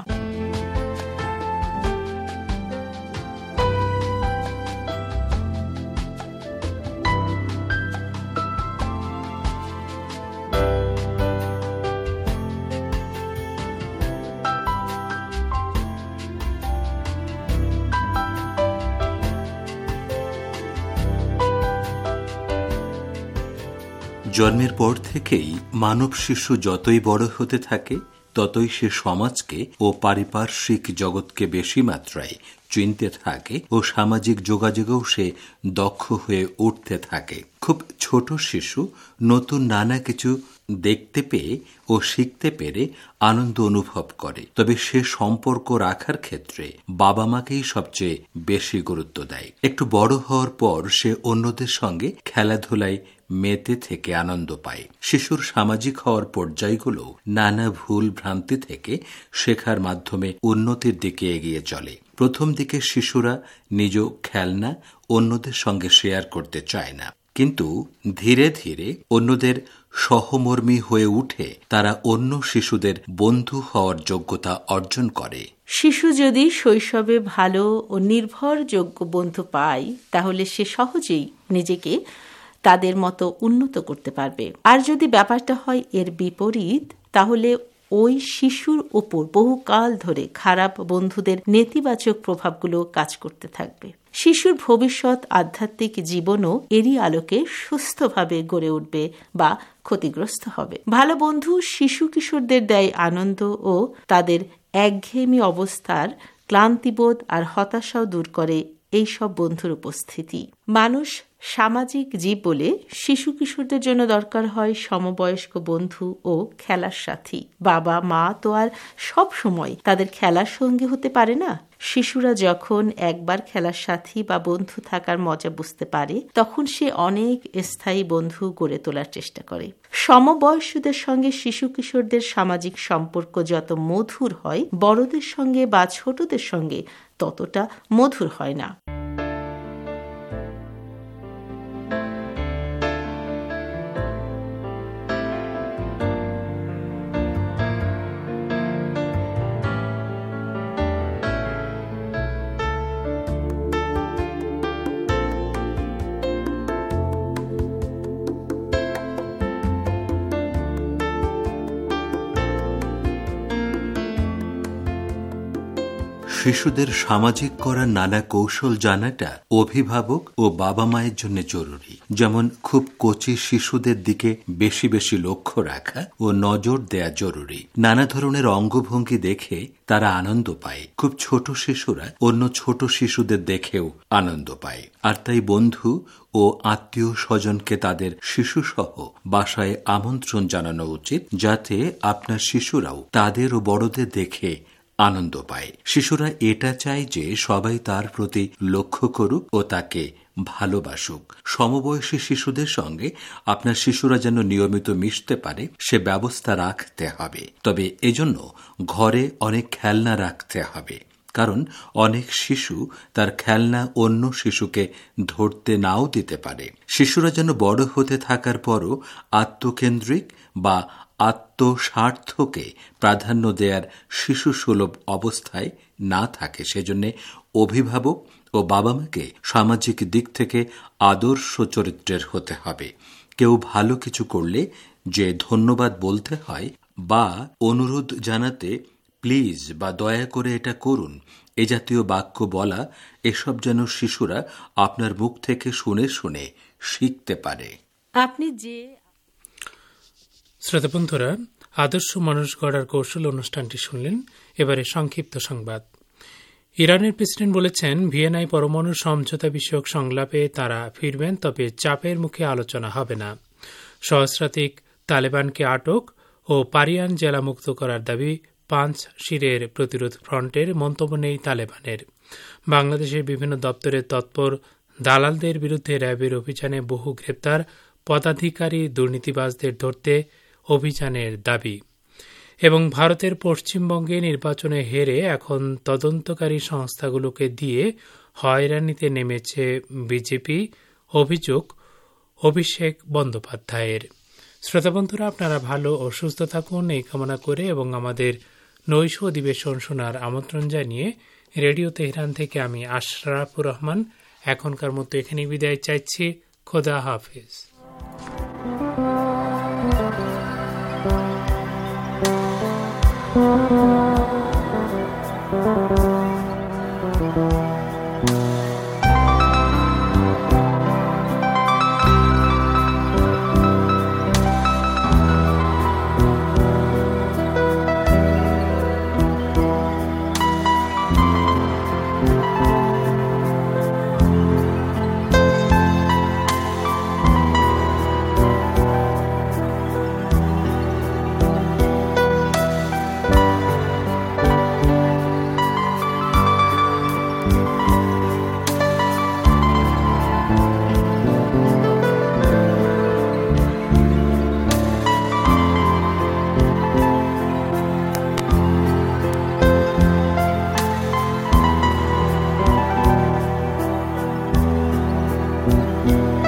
জন্মের পর থেকেই মানব শিশু যতই বড় হতে থাকে ততই সে সমাজকে ও পারিপার্শ্বিক জগৎকে বেশি মাত্রায় চিনতে থাকে ও সামাজিক যোগাযোগেও সে দক্ষ হয়ে উঠতে থাকে। খুব ছোট শিশু নতুন নানা কিছু দেখতে পেয়ে ও শিখতে পেরে আনন্দ অনুভব করে, তবে সে সম্পর্ক রাখার ক্ষেত্রে বাবা মাকেই সবচেয়ে বেশি গুরুত্ব দেয়। একটু বড় হওয়ার পর সে অন্যদের সঙ্গে খেলাধুলায় মেতে থেকে আনন্দ পায়। শিশুর সামাজিক হওয়ার পর্যায়গুলো নানা ভুল ভ্রান্তি থেকে শেখার মাধ্যমে উন্নতির দিকে এগিয়ে চলে। প্রথম দিকে শিশুরা নিজ খেলনা অন্যদের সঙ্গে শেয়ার করতে চায় না, কিন্তু ধীরে ধীরে অন্যদের সহমর্মী হয়ে উঠে তারা অন্য শিশুদের বন্ধু হওয়ার যোগ্যতা অর্জন করে। শিশু যদি শৈশবে ভালো ও নির্ভরযোগ্য বন্ধু পায়, তাহলে সে সহজেই নিজেকে তাদের মতো উন্নত করতে পারবে। আর যদি ব্যাপারটা হয় এর বিপরীত, তাহলে ওই শিশুর ওপর বহুকাল ধরে খারাপ বন্ধুদের নেতিবাচক প্রভাবগুলো কাজ করতে থাকবে। শিশুর ভবিষ্যৎ আধ্যাত্মিক জীবনও এরই আলোকে সুস্থভাবে গড়ে উঠবে বা ক্ষতিগ্রস্ত হবে। ভালো বন্ধু শিশু কিশোরদের দেয় আনন্দ ও তাদের একঘেয়েমি অবস্থার ক্লান্তিবোধ আর হতাশাও দূর করে এই সব বন্ধুর উপস্থিতি। মানুষ সামাজিক জীব বলে শিশু কিশোরদের জন্য দরকার হয় সমবয়স্ক বন্ধু ও খেলার সাথী। বাবা মা তো আর সব সময় তাদের খেলার সঙ্গী হতে পারে না। শিশুরা যখন একবার খেলার সাথী বা বন্ধু থাকার মজা বুঝতে পারে, তখন সে অনেক স্থায়ী বন্ধু গড়ে তোলার চেষ্টা করে। সমবয়সীদের সঙ্গে শিশু কিশোরদের সামাজিক সম্পর্ক যত মধুর হয়, বড়দের সঙ্গে বা ছোটদের সঙ্গে ততটা মধুর হয় না। শিশুদের সামাজিক করার নানা কৌশল জানাটা অভিভাবক ও বাবা মায়ের জন্য জরুরি। যেমন খুব কচি শিশুদের দিকে বেশি বেশি লক্ষ্য রাখা ও নজর দেয়া জরুরি। নানা ধরনের অঙ্গভঙ্গি দেখে তারা আনন্দ পায়। খুব ছোট শিশুরা অন্য ছোট শিশুদের দেখেও আনন্দ পায়। আর তাই বন্ধু ও আত্মীয় স্বজনকে তাদের শিশুসহ বাসায় আমন্ত্রণ জানানো উচিত, যাতে আপনার শিশুরাও তাদের ও বড়দের দেখে আনন্দ পায়। শিশুরা এটা চায় যে সবাই তার প্রতি লক্ষ্য করুক ও তাকে ভালোবাসুক। সমবয়সী শিশুদের সঙ্গে আপনার শিশুরা যেন নিয়মিত মিশতে পারে সে ব্যবস্থা রাখতে হবে। তবে এজন্য ঘরে অনেক খেলনা রাখতে হবে, কারণ অনেক শিশু তার খেলনা অন্য শিশুকে ধরতে নাও দিতে পারে। শিশুরা যেন বড় হতে থাকার পরও আত্মকেন্দ্রিক বা আত্মস্বার্থকে প্রাধান্য দেওয়ার শিশু সুলভ অবস্থায় না থাকে, সেজন্য অভিভাবক ও বাবা মাকে সামাজিক দিক থেকে আদর্শ চরিত্রের হতে হবে। কেউ ভালো কিছু করলে যে ধন্যবাদ বলতে হয় বা অনুরোধ জানাতে প্লিজ বা দয়া করে এটা করুন এ জাতীয় বাক্য বলা, এসব যেন শিশুরা আপনার মুখ থেকে শুনে শুনে শিখতে পারে। আপনি যে শ্রোতা বন্ধুরা, আদর্শ মানুষ গড়ার কৌশল অনুষ্ঠানটি শুনলেন। এবারে সংক্ষিপ্ত সংবাদ। ইরানের প্রেসিডেন্ট বলেছেন, ভিয়েনায় পরমাণু সমঝোতা বিষয়ক সংলাপে তারা ফিরবেন, তবে চাপের মুখে আলোচনা হবে না। সহস্রাধিক তালেবানকে আটক ও পারিয়ান জেলা মুক্ত করার দাবি পাঁচ শিরের প্রতিরোধ ফ্রন্টের, মন্তব্য নেই তালেবানের। বাংলাদেশের বিভিন্ন দপ্তরের তৎপর দালালদের বিরুদ্ধে র্যাবের অভিযানে বহু গ্রেপ্তার, পদাধিকারী দুর্নীতিবাজদের ধরতে অভিযানের দাবি। এবং ভারতের পশ্চিমবঙ্গে নির্বাচনে হেরে এখন তদন্তকারী সংস্থাগুলোকে দিয়ে হয়রানিতে নেমেছে বিজেপি, অভিযোগ অভিষেক বন্দ্যোপাধ্যায়ের। শ্রোতাবন্ধুরা, আপনারা ভালো ও সুস্থ থাকুন এই কামনা করে এবং আমাদের নৈশ অধিবেশন শোনার আমন্ত্রণ জানিয়ে রেডিও তেহরান থেকে আমি আশরাফুর রহমান এখনকার মতো এখানেই বিদায় চাইছি। খোদা হাফেজ। you.